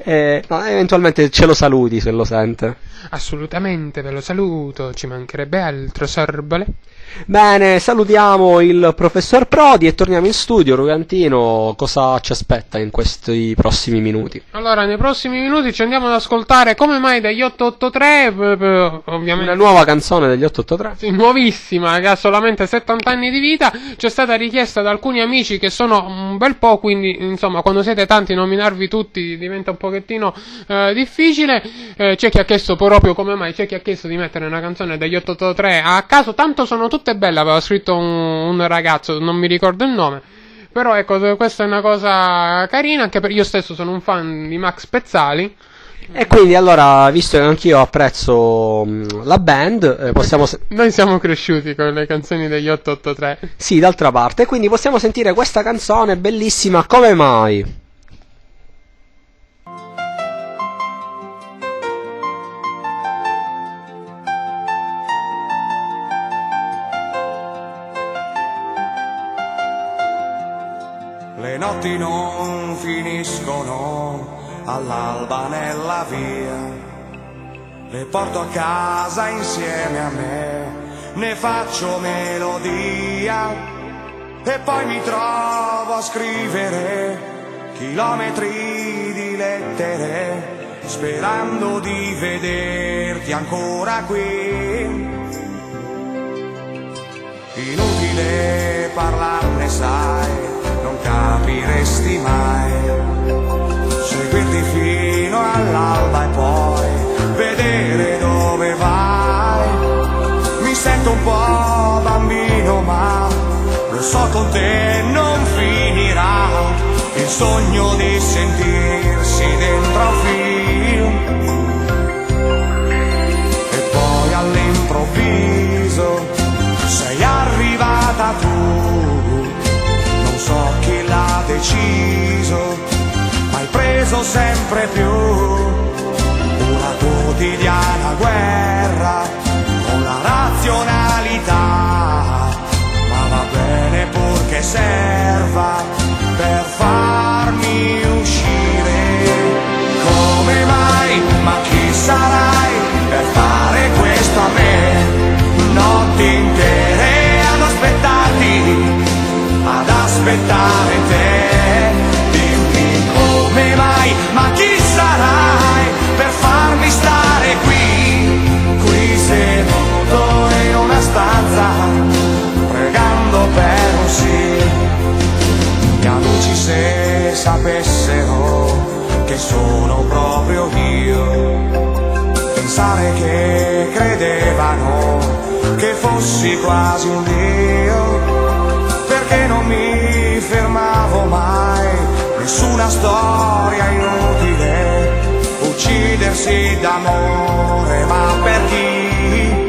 no, eventualmente ce lo saluti se lo sente. Assolutamente, ve lo saluto, ci mancherebbe altro, sorbole. Bene, salutiamo il professor Prodi e torniamo in studio. Rugantino, cosa ci aspetta in questi prossimi minuti? Allora, nei prossimi minuti ci andiamo ad ascoltare Come mai degli 883, ovviamente. Una nuova canzone degli 883? Sì, nuovissima, che ha solamente 70 anni di vita. Ci è stata richiesta da alcuni amici che sono un bel po', quindi insomma, quando siete tanti nominarvi tutti diventa un pochettino difficile. C'è chi ha chiesto proprio come mai, c'è chi ha chiesto di mettere una canzone degli 883 a caso, tanto sono tutte belle, aveva scritto un ragazzo, non mi ricordo il nome. Però ecco, questa è una cosa carina, anche per io stesso sono un fan di Max Pezzali. E quindi allora, visto che anch'io apprezzo la band, possiamo... Noi siamo cresciuti con le canzoni degli 883. Sì, d'altra parte, quindi possiamo sentire questa canzone bellissima, Come mai? Le notti non finiscono all'alba nella via, le porto a casa insieme a me, ne faccio melodia e poi mi trovo a scrivere chilometri di lettere, sperando di vederti ancora qui. Inutile parlarne, sai, non capiresti mai lo so con te non finirà, il sogno di sentirsi dentro a un film. E poi all'improvviso sei arrivata tu, non so chi l'ha deciso, ma hai preso sempre più una quotidiana guerra con la razionalità, ma va bene purché serva per farmi uscire. Come mai, ma chi sarai per fare questo a me? Notti intere ad aspettare te. Dimmi come mai, ma chi sarai per farmi stare qui seduto in una stanza, pregando per un sì. Gli amici se sapessero che sono proprio io, pensare che credevano che fossi quasi un dio, perché non mi fermavo mai, nessuna storia inutile, uccidersi d'amore, ma per chi?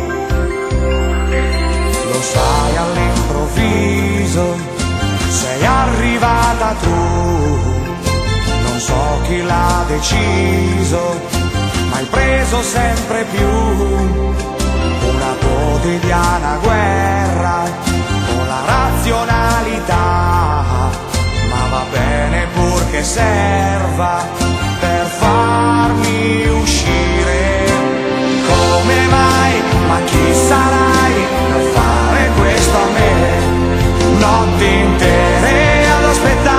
Lo sai, all'improvviso sei arrivata tu, non so chi l'ha deciso, ma hai preso sempre più una quotidiana guerra con la razionalità, ma va bene purché serva per farmi uscire. Come mai, ma chi sarai per fare questo a me? Notti intere ad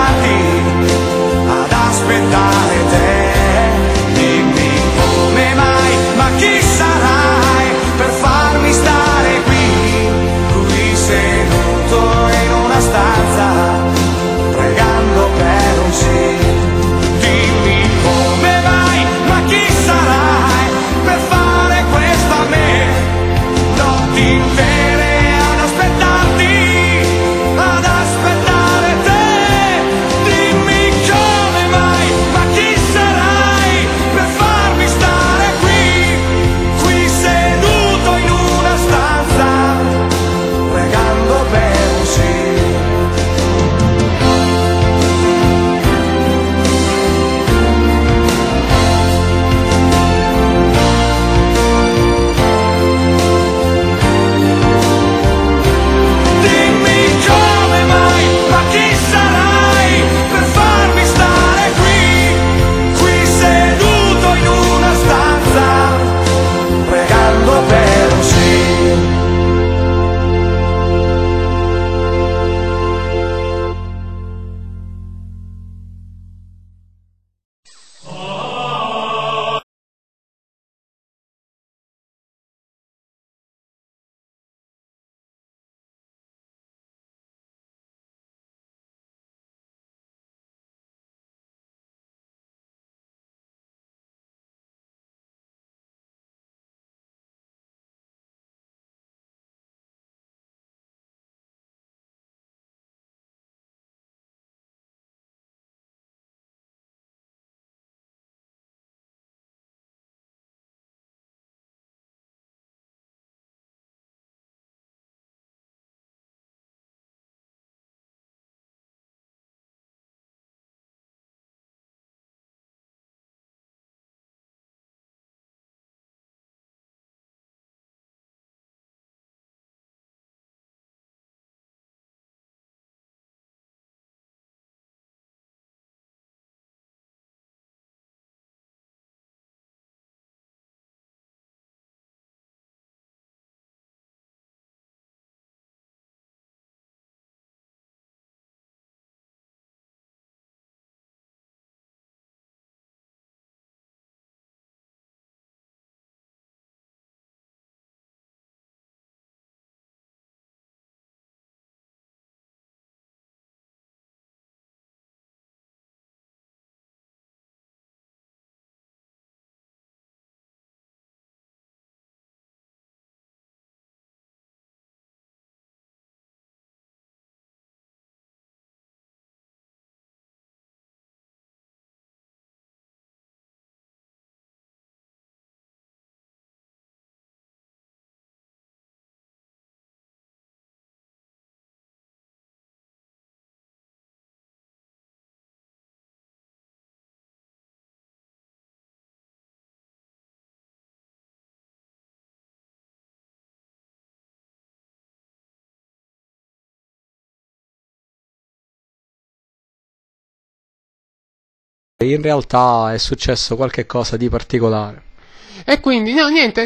aspettare te. Dimmi come mai, ma chi sarai per farmi stare qui seduto in una stanza, in realtà è successo qualche cosa di particolare. E quindi, no, niente,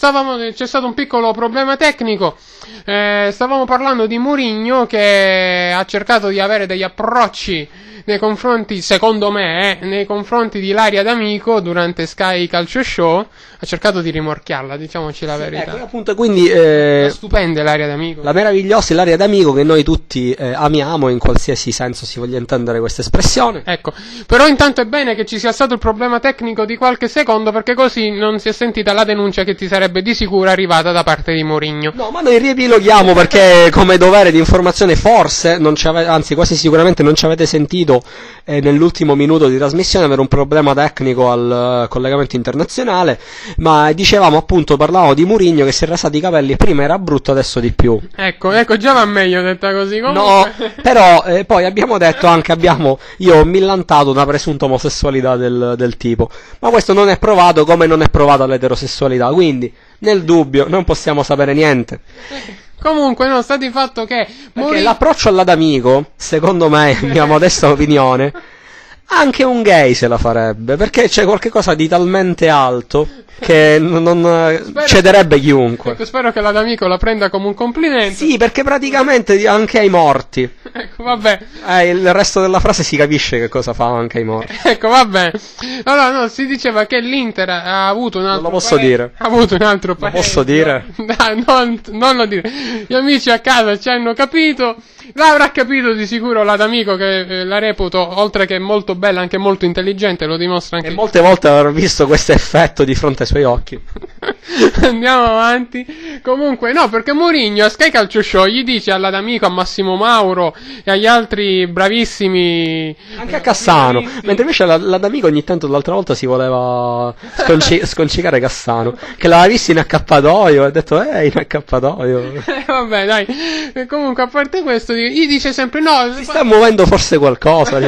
c'è stato un piccolo problema tecnico. Stavamo parlando di Mourinho che ha cercato di avere degli approcci nei confronti, secondo me, nei confronti di Ilaria D'Amico durante Sky Calcio Show. Ha cercato di rimorchiarla, diciamoci la verità. Ecco, appunto, quindi Stupenda Ilaria D'Amico. la meravigliosa Ilaria D'Amico che noi tutti amiamo in qualsiasi senso si voglia intendere questa espressione. Ecco, però intanto è bene che ci sia stato il problema tecnico di qualche secondo, perché così non si è sentita la denuncia che ti sarebbe di sicuro arrivata da parte di Mourinho. No, ma noi riepiloghiamo perché come dovere di informazione forse, anzi quasi sicuramente non ci avete sentito nell'ultimo minuto di trasmissione per un problema tecnico al collegamento internazionale, ma dicevamo appunto, parlavamo di Mourinho che si è rasato i capelli, prima era brutto, adesso di più. Ecco, già va meglio detta così. Comunque... No, però poi abbiamo detto anche, io ho millantato una presunta omosessualità del tipo, ma questo non è provato come non è provata l'eterosessualità, quindi nel dubbio non possiamo sapere niente. Comunque, no, sta di fatto che perché l'approccio all'Adamico, secondo me, mia modesta opinione, anche un gay se la farebbe, perché c'è qualche cosa di talmente alto che non cederebbe chiunque. Ecco, spero che l'Adamico la prenda come un complimento. Sì, perché praticamente anche ai morti. Ecco, vabbè. Il resto della frase si capisce che cosa fa anche ai morti. Ecco, vabbè. Allora, no, si diceva che l'Inter ha avuto un altro Non lo posso dire. Ha avuto un altro Lo posso dire? Dai, non lo dire. Gli amici a casa ci hanno capito. L'avrà capito di sicuro l'Adamico, che la reputo, oltre che molto bella, anche molto intelligente, lo dimostra anche. E molte volte avrò visto questo effetto di fronte ai suoi occhi. Andiamo avanti. Comunque, no, perché Mourinho a Sky Calcio Show gli dice all'Adamico, a Massimo Mauro e agli altri bravissimi, anche a Cassano, mentre invece l'Adamico ogni tanto l'altra volta si voleva sconcicare Cassano, che l'aveva visto in accappatoio e ha detto in accappatoio. Vabbè, dai. E comunque, a parte questo, gli dice sempre no, si sta muovendo forse qualcosa.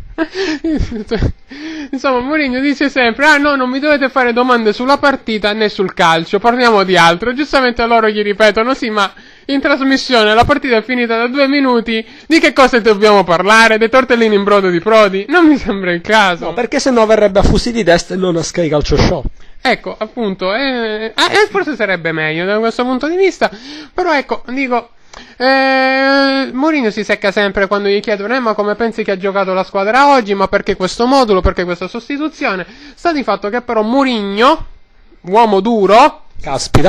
Insomma, Mourinho dice sempre: no, non mi dovete fare domande sulla partita né sul calcio, parliamo di altro. Giustamente loro gli ripetono: sì, ma in trasmissione la partita è finita da 2 minuti, di che cosa dobbiamo parlare? Dei tortellini in brodo di Prodi? Non mi sembra il caso. No, perché sennò verrebbe a fusi di testa e non a Sky Calcio Show. Ecco, appunto, forse sarebbe meglio da questo punto di vista. Però ecco, dico, Mourinho si secca sempre quando gli chiedono: ma come pensi che ha giocato la squadra oggi? Ma perché questo modulo? Perché questa sostituzione? Sta di fatto che però Mourinho, uomo duro, caspita,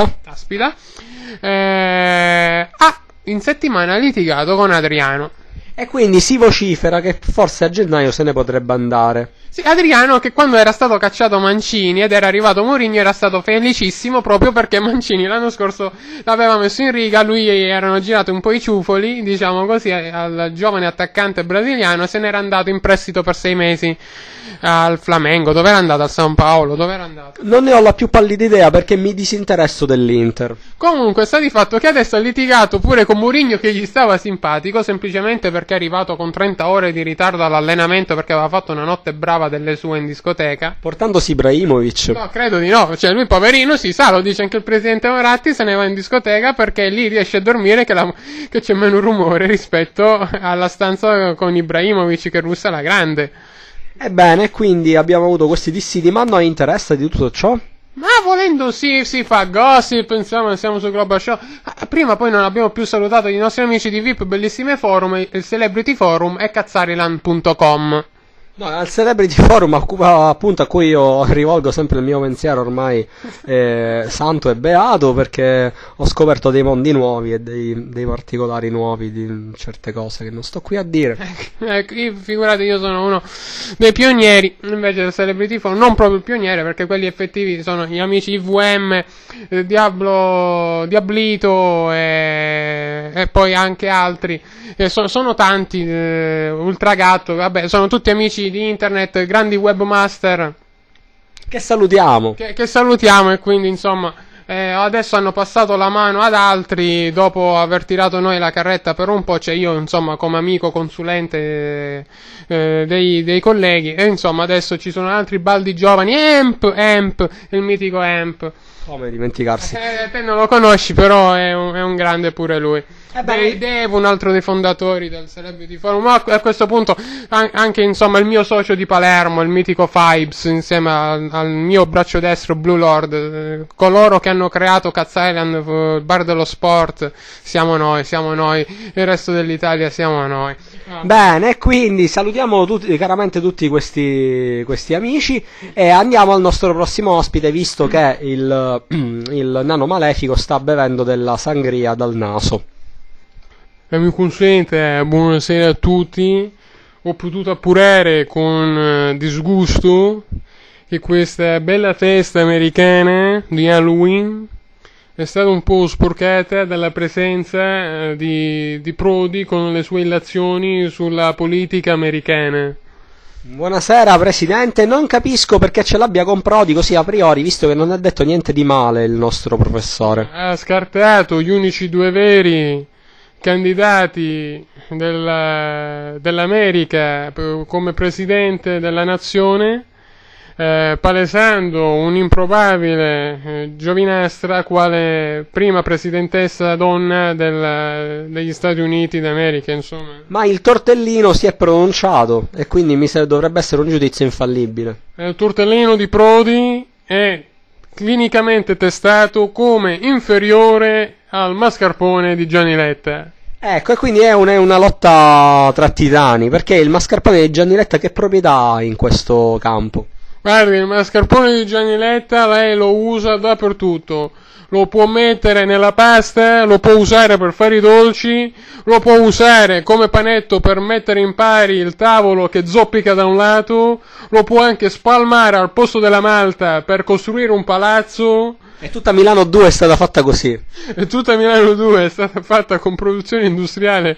ha in settimana litigato con Adriano. E quindi si vocifera che forse a gennaio se ne potrebbe andare. Sì, Adriano, che quando era stato cacciato Mancini ed era arrivato Mourinho, era stato felicissimo proprio perché Mancini l'anno scorso l'aveva messo in riga, lui erano girati un po' i ciufoli, diciamo così, al giovane attaccante brasiliano, e se n'era andato in prestito per 6 mesi al Flamengo. Dove era andato? Al San Paolo? Dove era andato? Non ne ho la più pallida idea perché mi disinteresso dell'Inter. Comunque sta di fatto che adesso ha litigato pure con Mourinho, che gli stava simpatico, semplicemente perché è arrivato con 30 ore di ritardo all'allenamento perché aveva fatto una notte brava delle sue in discoteca, portandosi Ibrahimovic. No, credo di no, cioè lui poverino si sa, lo dice anche il presidente Moratti, se ne va in discoteca perché lì riesce a dormire che c'è meno rumore rispetto alla stanza con Ibrahimovic che russa la grande. Ebbene, quindi abbiamo avuto questi dissidi, ma a noi interessa di tutto ciò? Ma volendo si fa gossip, insomma, siamo su Global Show. Prima poi non abbiamo più salutato i nostri amici di VIP, bellissime forum, il Celebrity Forum e cazzariland.com. No, al Celebrity Forum appunto a cui io rivolgo sempre il mio pensiero ormai santo e beato, perché ho scoperto dei mondi nuovi e dei particolari nuovi di certe cose che non sto qui a dire. Ecco, figurate, io sono uno dei pionieri invece del Celebrity Forum, non proprio il pioniere perché quelli effettivi sono gli amici IVM, Diablito e poi anche altri, sono tanti, Ultragatto, vabbè, sono tutti amici di internet, grandi webmaster che salutiamo, che salutiamo, e quindi insomma adesso hanno passato la mano ad altri dopo aver tirato noi la carretta per un po', cioè io insomma come amico consulente dei colleghi, e insomma adesso ci sono altri baldi giovani, Amp, il mitico Amp. Come dimenticarsi? Te non lo conosci, però è un grande pure lui. Dave, un altro dei fondatori del Celebrity Forum, ma a questo punto anche insomma il mio socio di Palermo, il mitico Fibes, insieme al mio braccio destro Blue Lord, coloro che hanno creato Caz Island, il bar dello sport, siamo noi, il resto dell'Italia siamo noi. Bene, quindi salutiamo caramente tutti questi amici e andiamo al nostro prossimo ospite, visto che il nano malefico sta bevendo della sangria dal naso. Mi consente, buonasera a tutti. Ho potuto appurare con disgusto che questa bella festa americana di Halloween è stata un po' sporcata dalla presenza di Prodi con le sue illazioni sulla politica americana. Buonasera Presidente, non capisco perché ce l'abbia con Prodi così a priori, visto che non ha detto niente di male il nostro professore. Ha scartato gli unici due veri candidati dell'America come presidente della nazione, palesando un'improbabile giovinestra quale prima presidentessa donna degli Stati Uniti d'America, insomma. Ma il tortellino si è pronunciato e quindi dovrebbe essere un giudizio infallibile. Il tortellino di Prodi è clinicamente testato come inferiore al mascarpone di Gianni Letta. Ecco, e quindi è una lotta tra titani, perché il mascarpone di Gianni Letta che proprietà ha in questo campo? Guardi, il mascarpone di Gianni Letta lei lo usa dappertutto. Lo può mettere nella pasta, lo può usare per fare i dolci, lo può usare come panetto per mettere in pari il tavolo che zoppica da un lato, lo può anche spalmare al posto della malta per costruire un palazzo. E tutta Milano 2 è stata fatta così. E tutta Milano 2 è stata fatta con produzione industriale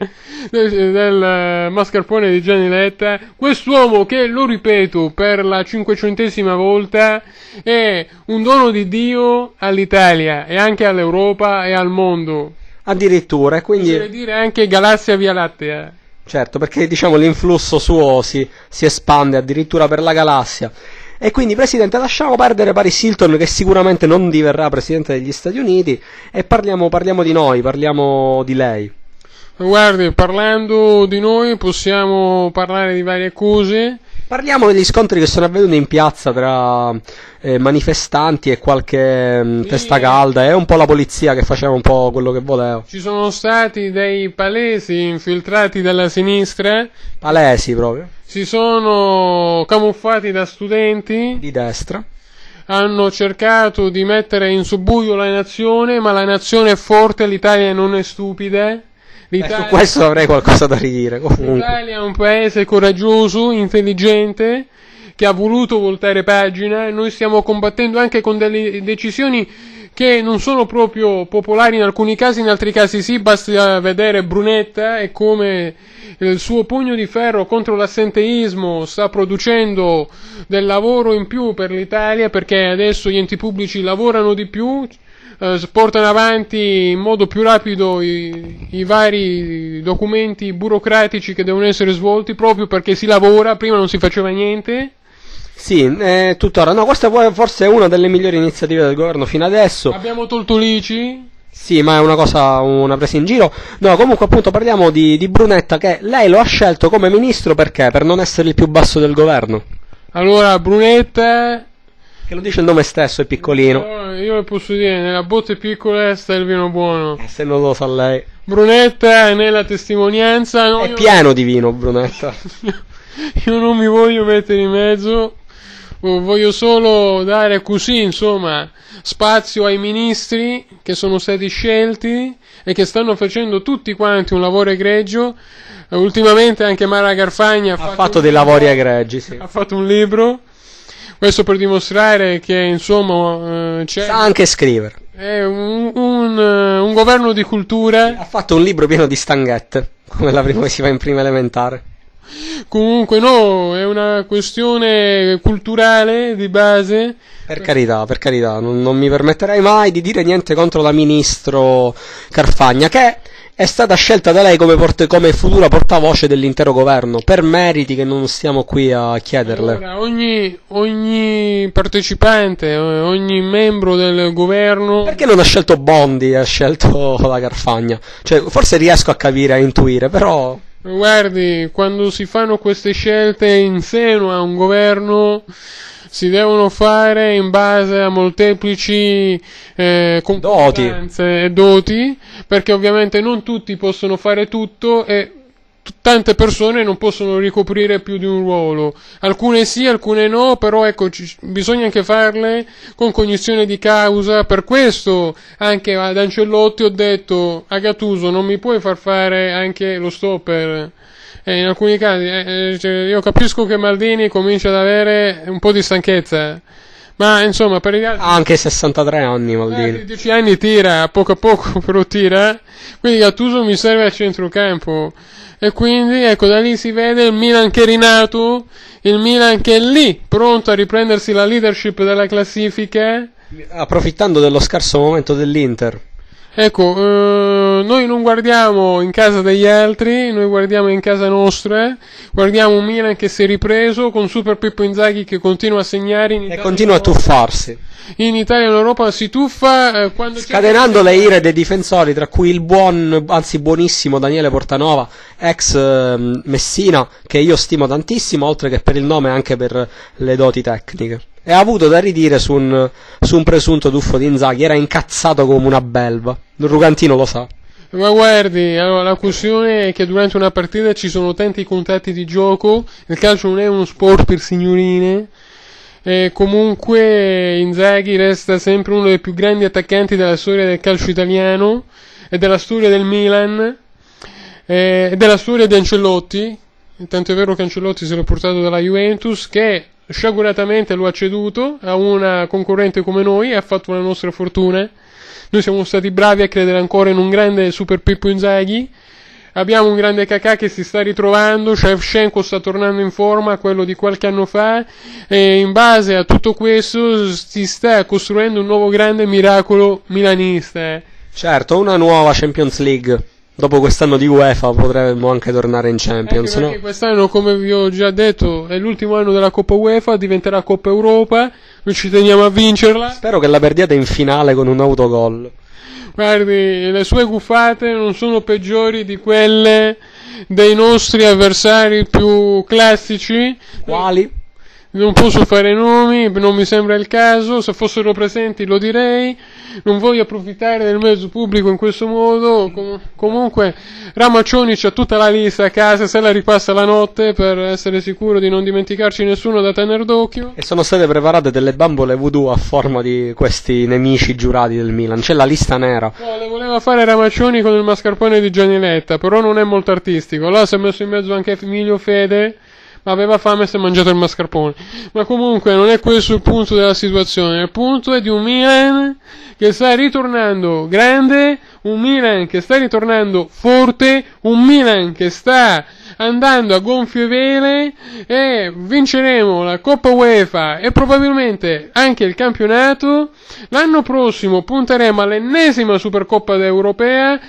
del mascarpone di Gianni Letta. Quest'uomo che, lo ripeto per la 500esima volta, è un dono di Dio all'Italia e anche all'Europa e al mondo. Addirittura, e quindi... Vorrei dire anche galassia Via Lattea. Certo, perché diciamo l'influsso suo si espande addirittura per la galassia. E quindi, Presidente, lasciamo perdere Paris Hilton, che sicuramente non diverrà Presidente degli Stati Uniti, e parliamo di noi, parliamo di lei. Guardi, parlando di noi possiamo parlare di varie cose. Parliamo degli scontri che sono avvenuti in piazza tra manifestanti e qualche testa calda e un po' la polizia che faceva un po' quello che voleva. Ci sono stati dei palesi infiltrati dalla sinistra. Palesi proprio. Si sono camuffati da studenti. Di destra. Hanno cercato di mettere in subbuglio la nazione, ma la nazione è forte, l'Italia non è stupida. Su questo avrei qualcosa da ridire. Comunque. L'Italia è un paese coraggioso, intelligente, che ha voluto voltare pagina, e noi stiamo combattendo anche con delle decisioni che non sono proprio popolari in alcuni casi, in altri casi sì. Basta vedere Brunetta e come il suo pugno di ferro contro l'assenteismo sta producendo del lavoro in più per l'Italia, perché adesso gli enti pubblici lavorano di più, portano avanti in modo più rapido i vari documenti burocratici che devono essere svolti, proprio perché si lavora, prima non si faceva niente. Sì, tuttora. No, questa forse è una delle migliori iniziative del governo fino adesso. Abbiamo tolto l'ICI. Sì, ma è una presa in giro. No, comunque appunto parliamo di Brunetta, che lei lo ha scelto come ministro perché? Per non essere il più basso del governo. Allora, Brunetta... Che lo dice il nome stesso, è piccolino. Io le posso dire, nella botte piccola sta il vino buono. Se non lo sa lei. Brunetta è nella testimonianza. No, è pieno di vino, Brunetta. Io non mi voglio mettere in mezzo. Voglio solo dare così, insomma, spazio ai ministri che sono stati scelti e che stanno facendo tutti quanti un lavoro egregio. Ultimamente anche Mara Garfagna ha fatto dei lavori egregi, sì. Ha fatto un libro. Questo per dimostrare che, insomma, c'è... Sa anche scrivere. È un governo di cultura. Ha fatto un libro pieno di stanghette, come la prima che si fa in prima elementare. Comunque no, è una questione culturale di base. Per carità, non mi permetterei mai di dire niente contro la ministro Carfagna, che è stata scelta da lei come futura portavoce dell'intero governo, per meriti che non stiamo qui a chiederle. Allora, ogni partecipante, ogni membro del governo... Perché non ha scelto Bondi, ha scelto la Carfagna? Cioè, forse riesco a capire, a intuire, però... Guardi, quando si fanno queste scelte in seno a un governo si devono fare in base a molteplici concomitanze e doti, perché ovviamente non tutti possono fare tutto e tante persone non possono ricoprire più di un ruolo, alcune sì, alcune no, però ecco, bisogna anche farle con cognizione di causa. Per questo anche ad Ancelotti ho detto: a Gattuso non mi puoi far fare anche lo stopper. In alcuni casi cioè, io capisco che Maldini comincia ad avere un po' di stanchezza, ma insomma per gli altri anche 63 anni Maldini. 10 anni tira, a poco però tira, quindi Gattuso mi serve a centrocampo. E quindi ecco, da lì si vede il Milan che è rinato, il Milan che è lì pronto a riprendersi la leadership della classifica, approfittando dello scarso momento dell'Inter. Ecco, noi non guardiamo in casa degli altri, noi guardiamo in casa nostra, guardiamo un Milan che si è ripreso con Super Pippo Inzaghi che continua a segnare in Italia, e continua a tuffarsi. In Italia e in Europa si tuffa quando scatenando le ire dei difensori, tra cui il buonissimo Daniele Portanova, ex Messina, che io stimo tantissimo, oltre che per il nome anche per le doti tecniche. E ha avuto da ridire su un presunto tuffo di Inzaghi, era incazzato come una belva. Rugantino lo sa. Ma guardi, allora, la questione è che durante una partita ci sono tanti contatti di gioco, il calcio non è uno sport per signorine, e comunque Inzaghi resta sempre uno dei più grandi attaccanti della storia del calcio italiano e della storia del Milan e della storia di Ancelotti, tanto è vero che Ancelotti se l'ha portato dalla Juventus, che sciaguratamente lo ha ceduto a una concorrente come noi e ha fatto la nostra fortuna. Noi siamo stati bravi a credere ancora in un grande Super Pippo Inzaghi, abbiamo un grande Kakà che si sta ritrovando, Shevchenko sta tornando in forma, quello di qualche anno fa, e in base a tutto questo si sta costruendo un nuovo grande miracolo milanista. Certo, una nuova Champions League. Dopo quest'anno di UEFA potremmo anche tornare in Champions, anche perché no? Quest'anno, come vi ho già detto, è l'ultimo anno della Coppa UEFA, diventerà Coppa Europa, noi ci teniamo a vincerla. Spero che la perdiate in finale con un autogol. Guardi, le sue guffate non sono peggiori di quelle dei nostri avversari più classici. Quali? Non posso fare nomi, non mi sembra il caso, se fossero presenti lo direi, non voglio approfittare del mezzo pubblico in questo modo. Comunque Ramaccioni c'ha tutta la lista a casa, se la ripassa la notte per essere sicuro di non dimenticarci nessuno da tenere d'occhio. E sono state preparate delle bambole voodoo a forma di questi nemici giurati del Milan, c'è la lista nera. No, le voleva fare Ramaccioni con il mascarpone di Gianni Letta, però non è molto artistico, là si è messo in mezzo anche Emilio Fede, ma aveva fame e si è mangiato il mascarpone. Ma comunque non è questo il punto della situazione, il punto è di un Milan che sta ritornando grande, un Milan che sta ritornando forte, un Milan che sta andando a gonfie vele, e vinceremo la Coppa UEFA e probabilmente anche il campionato. L'anno prossimo punteremo all'ennesima Supercoppa europea,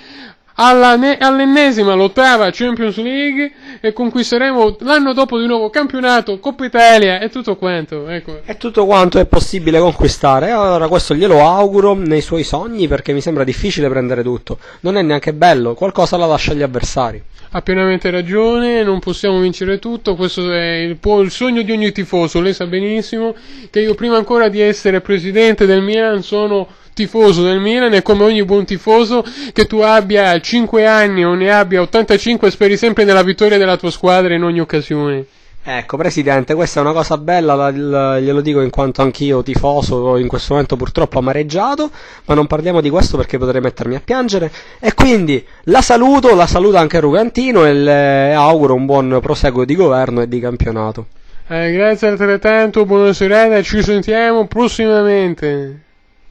all'ennesima, l'8ª Champions League, e conquisteremo l'anno dopo di nuovo campionato, Coppa Italia e tutto quanto, ecco. E tutto quanto è possibile conquistare. Allora questo glielo auguro nei suoi sogni, perché mi sembra difficile prendere tutto. Non è neanche bello, qualcosa la lascia agli avversari. Ha pienamente ragione, non possiamo vincere tutto, questo è il sogno di ogni tifoso. Lei sa benissimo che io, prima ancora di essere presidente del Milan, sono tifoso del Milan, e come ogni buon tifoso, che tu abbia 5 anni o ne abbia 85, speri sempre nella vittoria della tua squadra in ogni occasione. Ecco, Presidente, questa è una cosa bella, glielo dico in quanto anch'io tifoso, in questo momento purtroppo amareggiato, ma non parliamo di questo perché potrei mettermi a piangere. E quindi la saluto anche Rugantino, e le auguro un buon proseguo di governo e di campionato. Grazie altrettanto, buona serata, ci sentiamo prossimamente.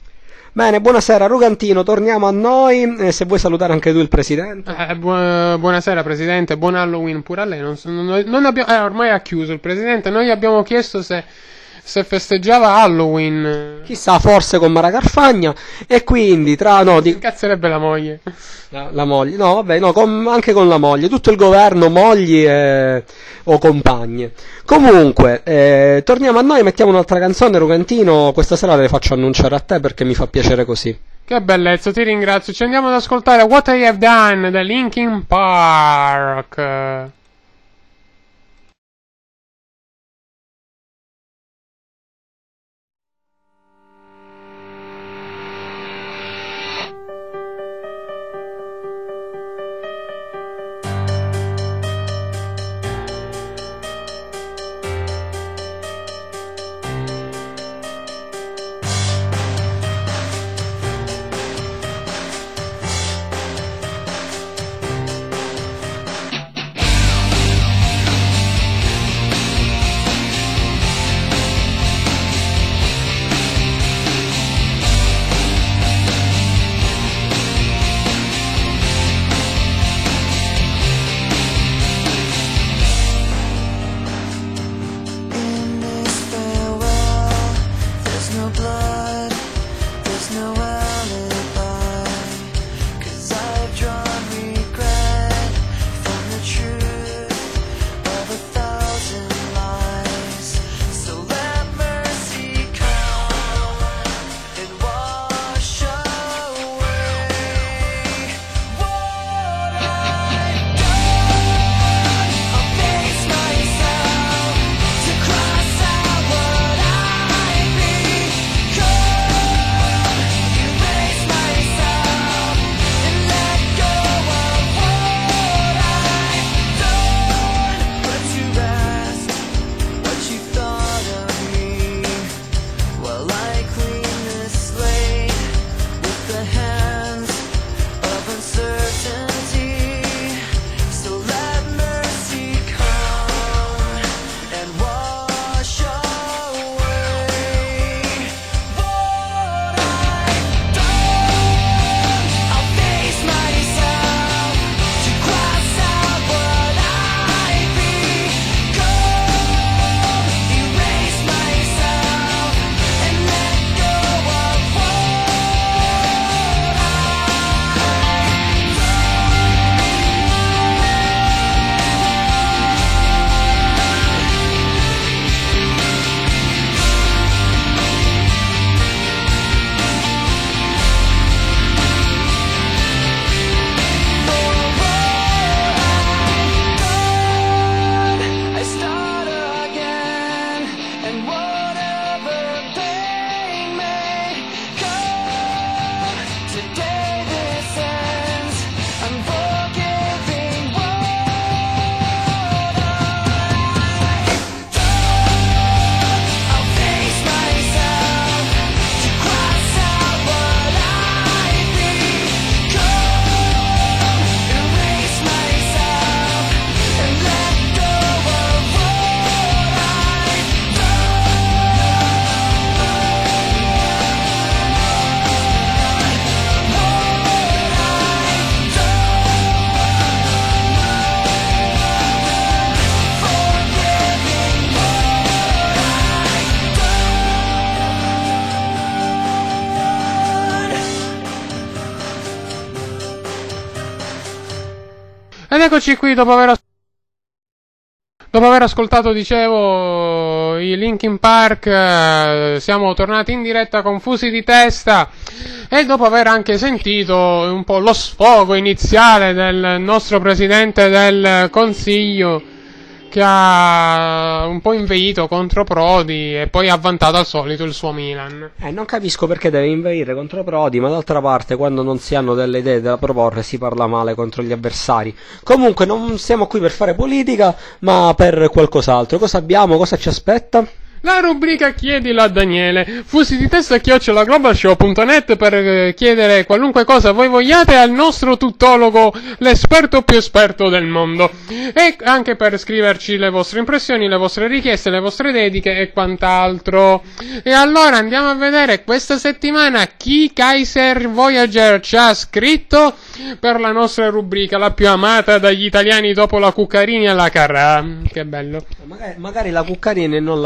Bene, buonasera Rugantino, torniamo a noi, se vuoi salutare anche tu il Presidente. Buonasera Presidente, buon Halloween pure a lei. Non abbiamo, ormai ha chiuso il Presidente, noi abbiamo chiesto se se festeggiava Halloween. Chissà, forse con Mara Carfagna. E quindi Incazzerebbe la moglie. la moglie, no, vabbè, no, anche con la moglie, tutto il governo, mogli o compagne. Comunque, torniamo a noi, mettiamo un'altra canzone, Rugantino, questa sera le faccio annunciare a te perché mi fa piacere così. Che bellezza, ti ringrazio. Ci andiamo ad ascoltare What I Have Done da Linkin Park. Ed eccoci qui dopo aver ascoltato, dicevo, i Linkin Park, siamo tornati in diretta confusi di testa e dopo aver anche sentito un po' lo sfogo iniziale del nostro Presidente del Consiglio, che ha un po' inveito contro Prodi e poi ha vantato al solito il suo Milan. Non capisco perché deve inveire contro Prodi, ma d'altra parte quando non si hanno delle idee da proporre si parla male contro gli avversari. Comunque non siamo qui per fare politica, ma per qualcos'altro. Cosa abbiamo? Cosa ci aspetta? La rubrica Chiedila a Daniele, fusi di testa @globalshow.net per chiedere qualunque cosa voi vogliate al nostro tuttologo, l'esperto più esperto del mondo, e anche per scriverci le vostre impressioni, le vostre richieste, le vostre dediche e quant'altro. E allora andiamo a vedere questa settimana chi Kaiser Voyager ci ha scritto per la nostra rubrica, la più amata dagli italiani dopo la Cuccarini e la Carrà. Che bello. Magari la Cuccarini e non la Carrà,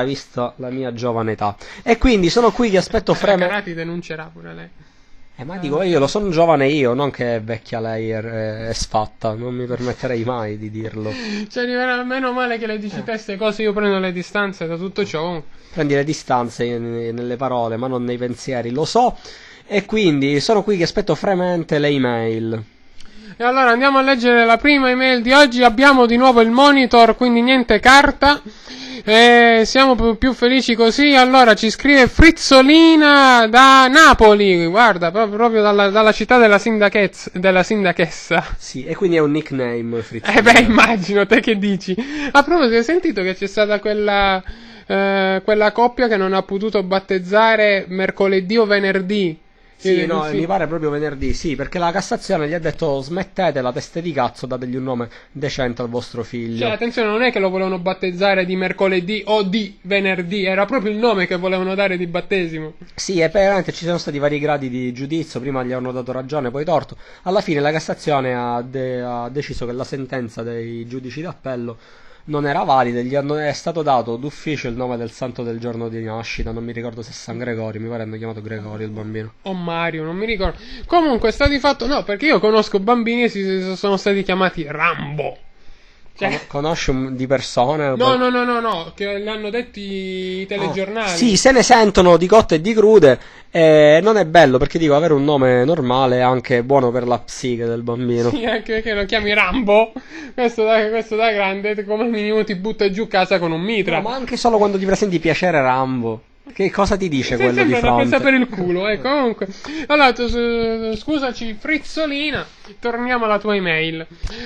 vista la mia giovane età. E quindi sono qui che aspetto Carati denuncerà pure lei. Ma dico io, lo sono giovane io, non che è vecchia lei è sfatta, non mi permetterei mai di dirlo. Cioè, meno male che le dici te queste cose, io prendo le distanze da tutto ciò. Prendi le distanze nelle parole, ma non nei pensieri, lo so. E quindi sono qui che aspetto fremente le email. E allora andiamo a leggere la prima email di oggi. Abbiamo di nuovo il monitor, quindi niente carta. Siamo più felici così. Allora ci scrive Frizzolina da Napoli, guarda, proprio dalla città della sindachessa. Sì, e quindi è un nickname, Frizzolina. Beh, immagino, te che dici. A proposito, hai sentito che c'è stata quella coppia che non ha potuto battezzare mercoledì o venerdì? Sì, no, mi pare proprio venerdì, sì, perché la Cassazione gli ha detto smettete la testa di cazzo, dategli un nome decente al vostro figlio. Cioè, attenzione, non è che lo volevano battezzare di mercoledì o di venerdì, era proprio il nome che volevano dare di battesimo. Sì, e veramente ci sono stati vari gradi di giudizio, prima gli hanno dato ragione, poi torto. Alla fine la Cassazione ha deciso che la sentenza dei giudici d'appello non era valida, è stato dato d'ufficio il nome del santo del giorno di nascita, non mi ricordo se San Gregorio, mi pare hanno chiamato Gregorio il bambino. O Mario, non mi ricordo. Comunque sta di fatto, no, perché io conosco bambini che sono stati chiamati Rambo. Cioè, Conosci di persone? No, che le hanno detti i telegiornali. Sì, se ne sentono di cotte e di crude. Non è bello perché dico avere un nome normale è anche buono per la psiche del bambino. Sì, anche perché lo chiami Rambo. Questo da grande, come minimo ti butta giù casa con un mitra. No, ma anche solo quando ti presenti piacere Rambo. Che cosa ti dice quello di fronte? Sembra una presa per il culo, comunque. Allora, scusaci, Frizzolina, torniamo alla tua email.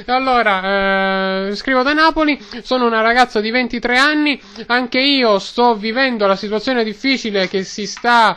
Allora, scrivo da Napoli, sono una ragazza di 23 anni, anche io sto vivendo la situazione difficile che si sta...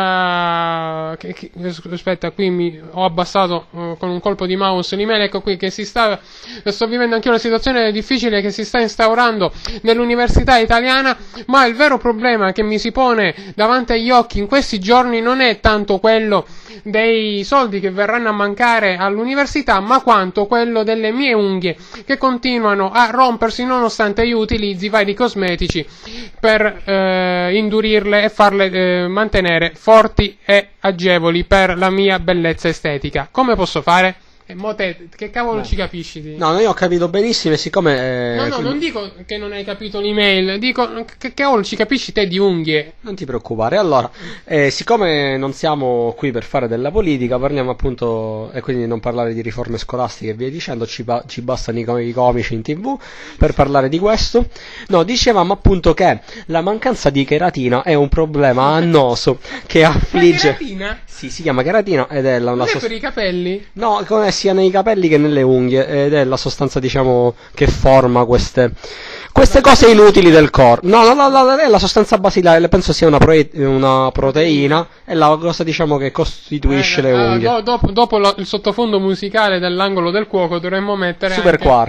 aspetta, qui ho abbassato con un colpo di mouse l'email, ecco qui, sto vivendo anche io una situazione difficile che si sta instaurando nell'università italiana, ma il vero problema che mi si pone davanti agli occhi in questi giorni non è tanto quello dei soldi che verranno a mancare all'università, ma quanto quello delle mie unghie che continuano a rompersi nonostante io utilizzi vari cosmetici per indurirle e farle mantenere forti e agevoli per la mia bellezza estetica. Come posso fare? E mo te, che cavolo ci capisci? No, io ho capito benissimo e siccome... No, non dico che non hai capito l'email, dico che cavolo ci capisci te di unghie. Non ti preoccupare, allora, siccome non siamo qui per fare della politica, parliamo appunto, e quindi non parlare di riforme scolastiche e via dicendo, ci bastano i comici in TV per parlare di questo. No, dicevamo appunto che la mancanza di cheratina è un problema annoso che affligge... La cheratina? Sì, si chiama cheratina ed è non è per i capelli? No, sia nei capelli che nelle unghie, ed è la sostanza, diciamo, che forma queste cose inutili del corpo. No, è la sostanza basilare, penso sia una proteina, è la cosa, diciamo, che costituisce le unghie. Dopo il sottofondo musicale dell'angolo del cuoco dovremmo mettere Super Quark.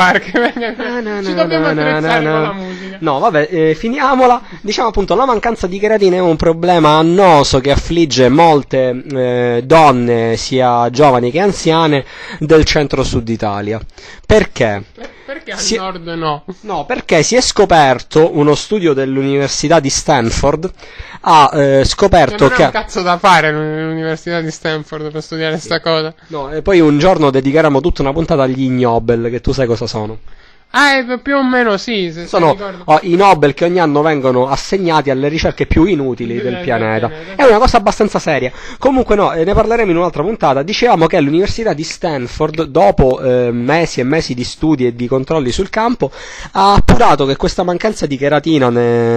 Ci dobbiamo attrezzare con la musica. No, vabbè, finiamola. Diciamo appunto, la mancanza di cheratina è un problema annoso che affligge molte donne, sia giovani che anziane, del centro-sud Italia. Perché? Perché al nord no? No, perché si è scoperto, uno studio dell'Università di Stanford ha scoperto che... Non è un cazzo da fare l'Università di Stanford per studiare sta cosa. No, e poi un giorno dedicheremo tutta una puntata agli Nobel, che tu sai cosa sono. Più o meno sì. Sono i Nobel che ogni anno vengono assegnati alle ricerche più inutili del pianeta. È una cosa abbastanza seria. Comunque no, ne parleremo in un'altra puntata. Dicevamo che l'Università di Stanford, dopo mesi e mesi di studi e di controlli sul campo, ha appurato che questa mancanza di cheratina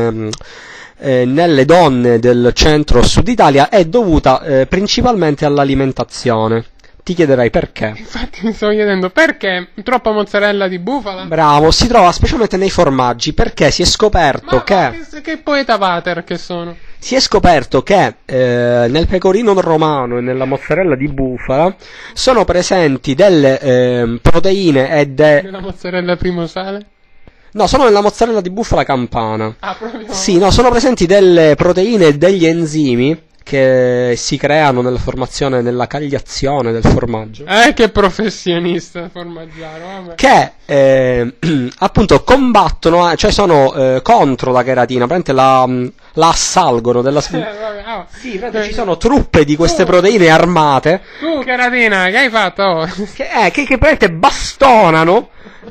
nelle donne del centro-sud Italia è dovuta principalmente all'alimentazione. Ti chiederai perché. Infatti mi stavo chiedendo perché troppa mozzarella di bufala. Bravo, si trova specialmente nei formaggi, perché si è scoperto che poeta pater che sono. Si è scoperto che nel pecorino romano e nella mozzarella di bufala sono presenti delle proteine e nella mozzarella primo sale? No, sono nella mozzarella di bufala campana. Ah, proprio? Sì, no, sono presenti delle proteine e degli enzimi che si creano nella formazione, nella cagliazione del formaggio. Che professionista formaggiaro, vabbè. Che appunto combattono, cioè sono contro la cheratina, praticamente la assalgono della Vabbè, oh. Sì, ci sono truppe di queste proteine armate Tu, cheratina, che hai fatto? Oh? che praticamente bastonano,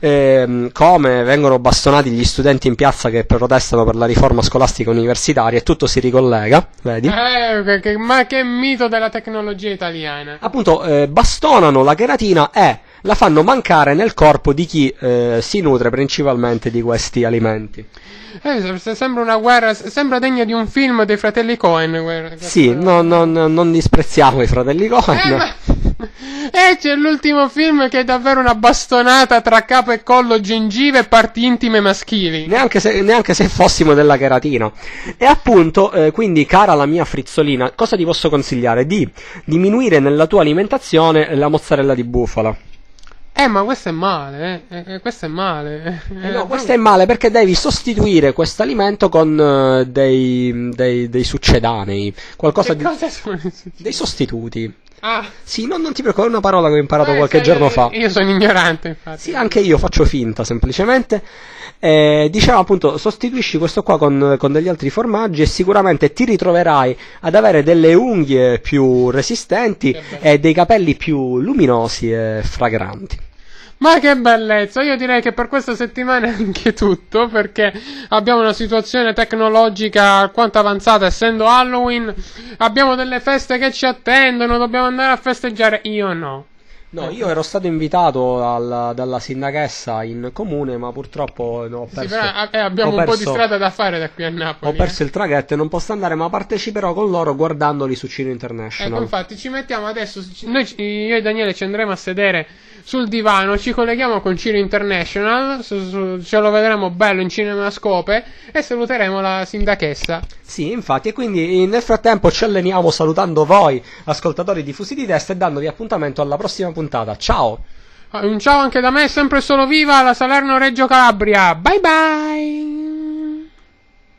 come vengono bastonati gli studenti in piazza che protestano per la riforma scolastica universitaria, e tutto si ricollega, vedi? Ma che mito della tecnologia italiana. Appunto, bastonano la cheratina e la fanno mancare nel corpo di chi si nutre principalmente di questi alimenti. Sembra una guerra, sembra degna di un film dei fratelli Coen. Sì, non disprezziamo i fratelli Coen. C'è l'ultimo film che è davvero una bastonata tra capo e collo, gengive e parti intime maschili. Neanche se fossimo della cheratina. E appunto, quindi, cara la mia frizzolina, cosa ti posso consigliare? Di diminuire nella tua alimentazione la mozzarella di bufala. Ma questo è male, questo è male. No, questo è male perché devi sostituire questo alimento con dei succedanei, qualcosa Che cosa sono dei sostituti. Ah, Sì, non ti preoccupare, è una parola che ho imparato qualche giorno fa. Io sono ignorante, infatti. Sì, anche io faccio finta, semplicemente. Diciamo appunto, sostituisci questo qua con degli altri formaggi e sicuramente ti ritroverai ad avere delle unghie più resistenti e dei capelli più luminosi e fragranti. Ma che bellezza, io direi che per questa settimana è anche tutto, perché abbiamo una situazione tecnologica alquanto avanzata, essendo Halloween, abbiamo delle feste che ci attendono, dobbiamo andare a festeggiare, io no. No, io ero stato invitato dalla sindachessa in comune, ma purtroppo ho perso. Sì, però abbiamo un po' di strada da fare da qui a Napoli. Ho perso il traghetto e non posso andare, ma parteciperò con loro guardandoli su Cino International. Ecco, infatti, ci mettiamo adesso, io e Daniele ci andremo a sedere sul divano, ci colleghiamo con Ciro International, ce lo vedremo bello in cinemascope e saluteremo la sindachessa. Sì, infatti, e quindi nel frattempo ci alleniamo salutando voi, ascoltatori di Fusi di Testa, e dandovi appuntamento alla prossima puntata. Ciao! Un ciao anche da me, sempre solo viva la Salerno Reggio Calabria. Bye bye!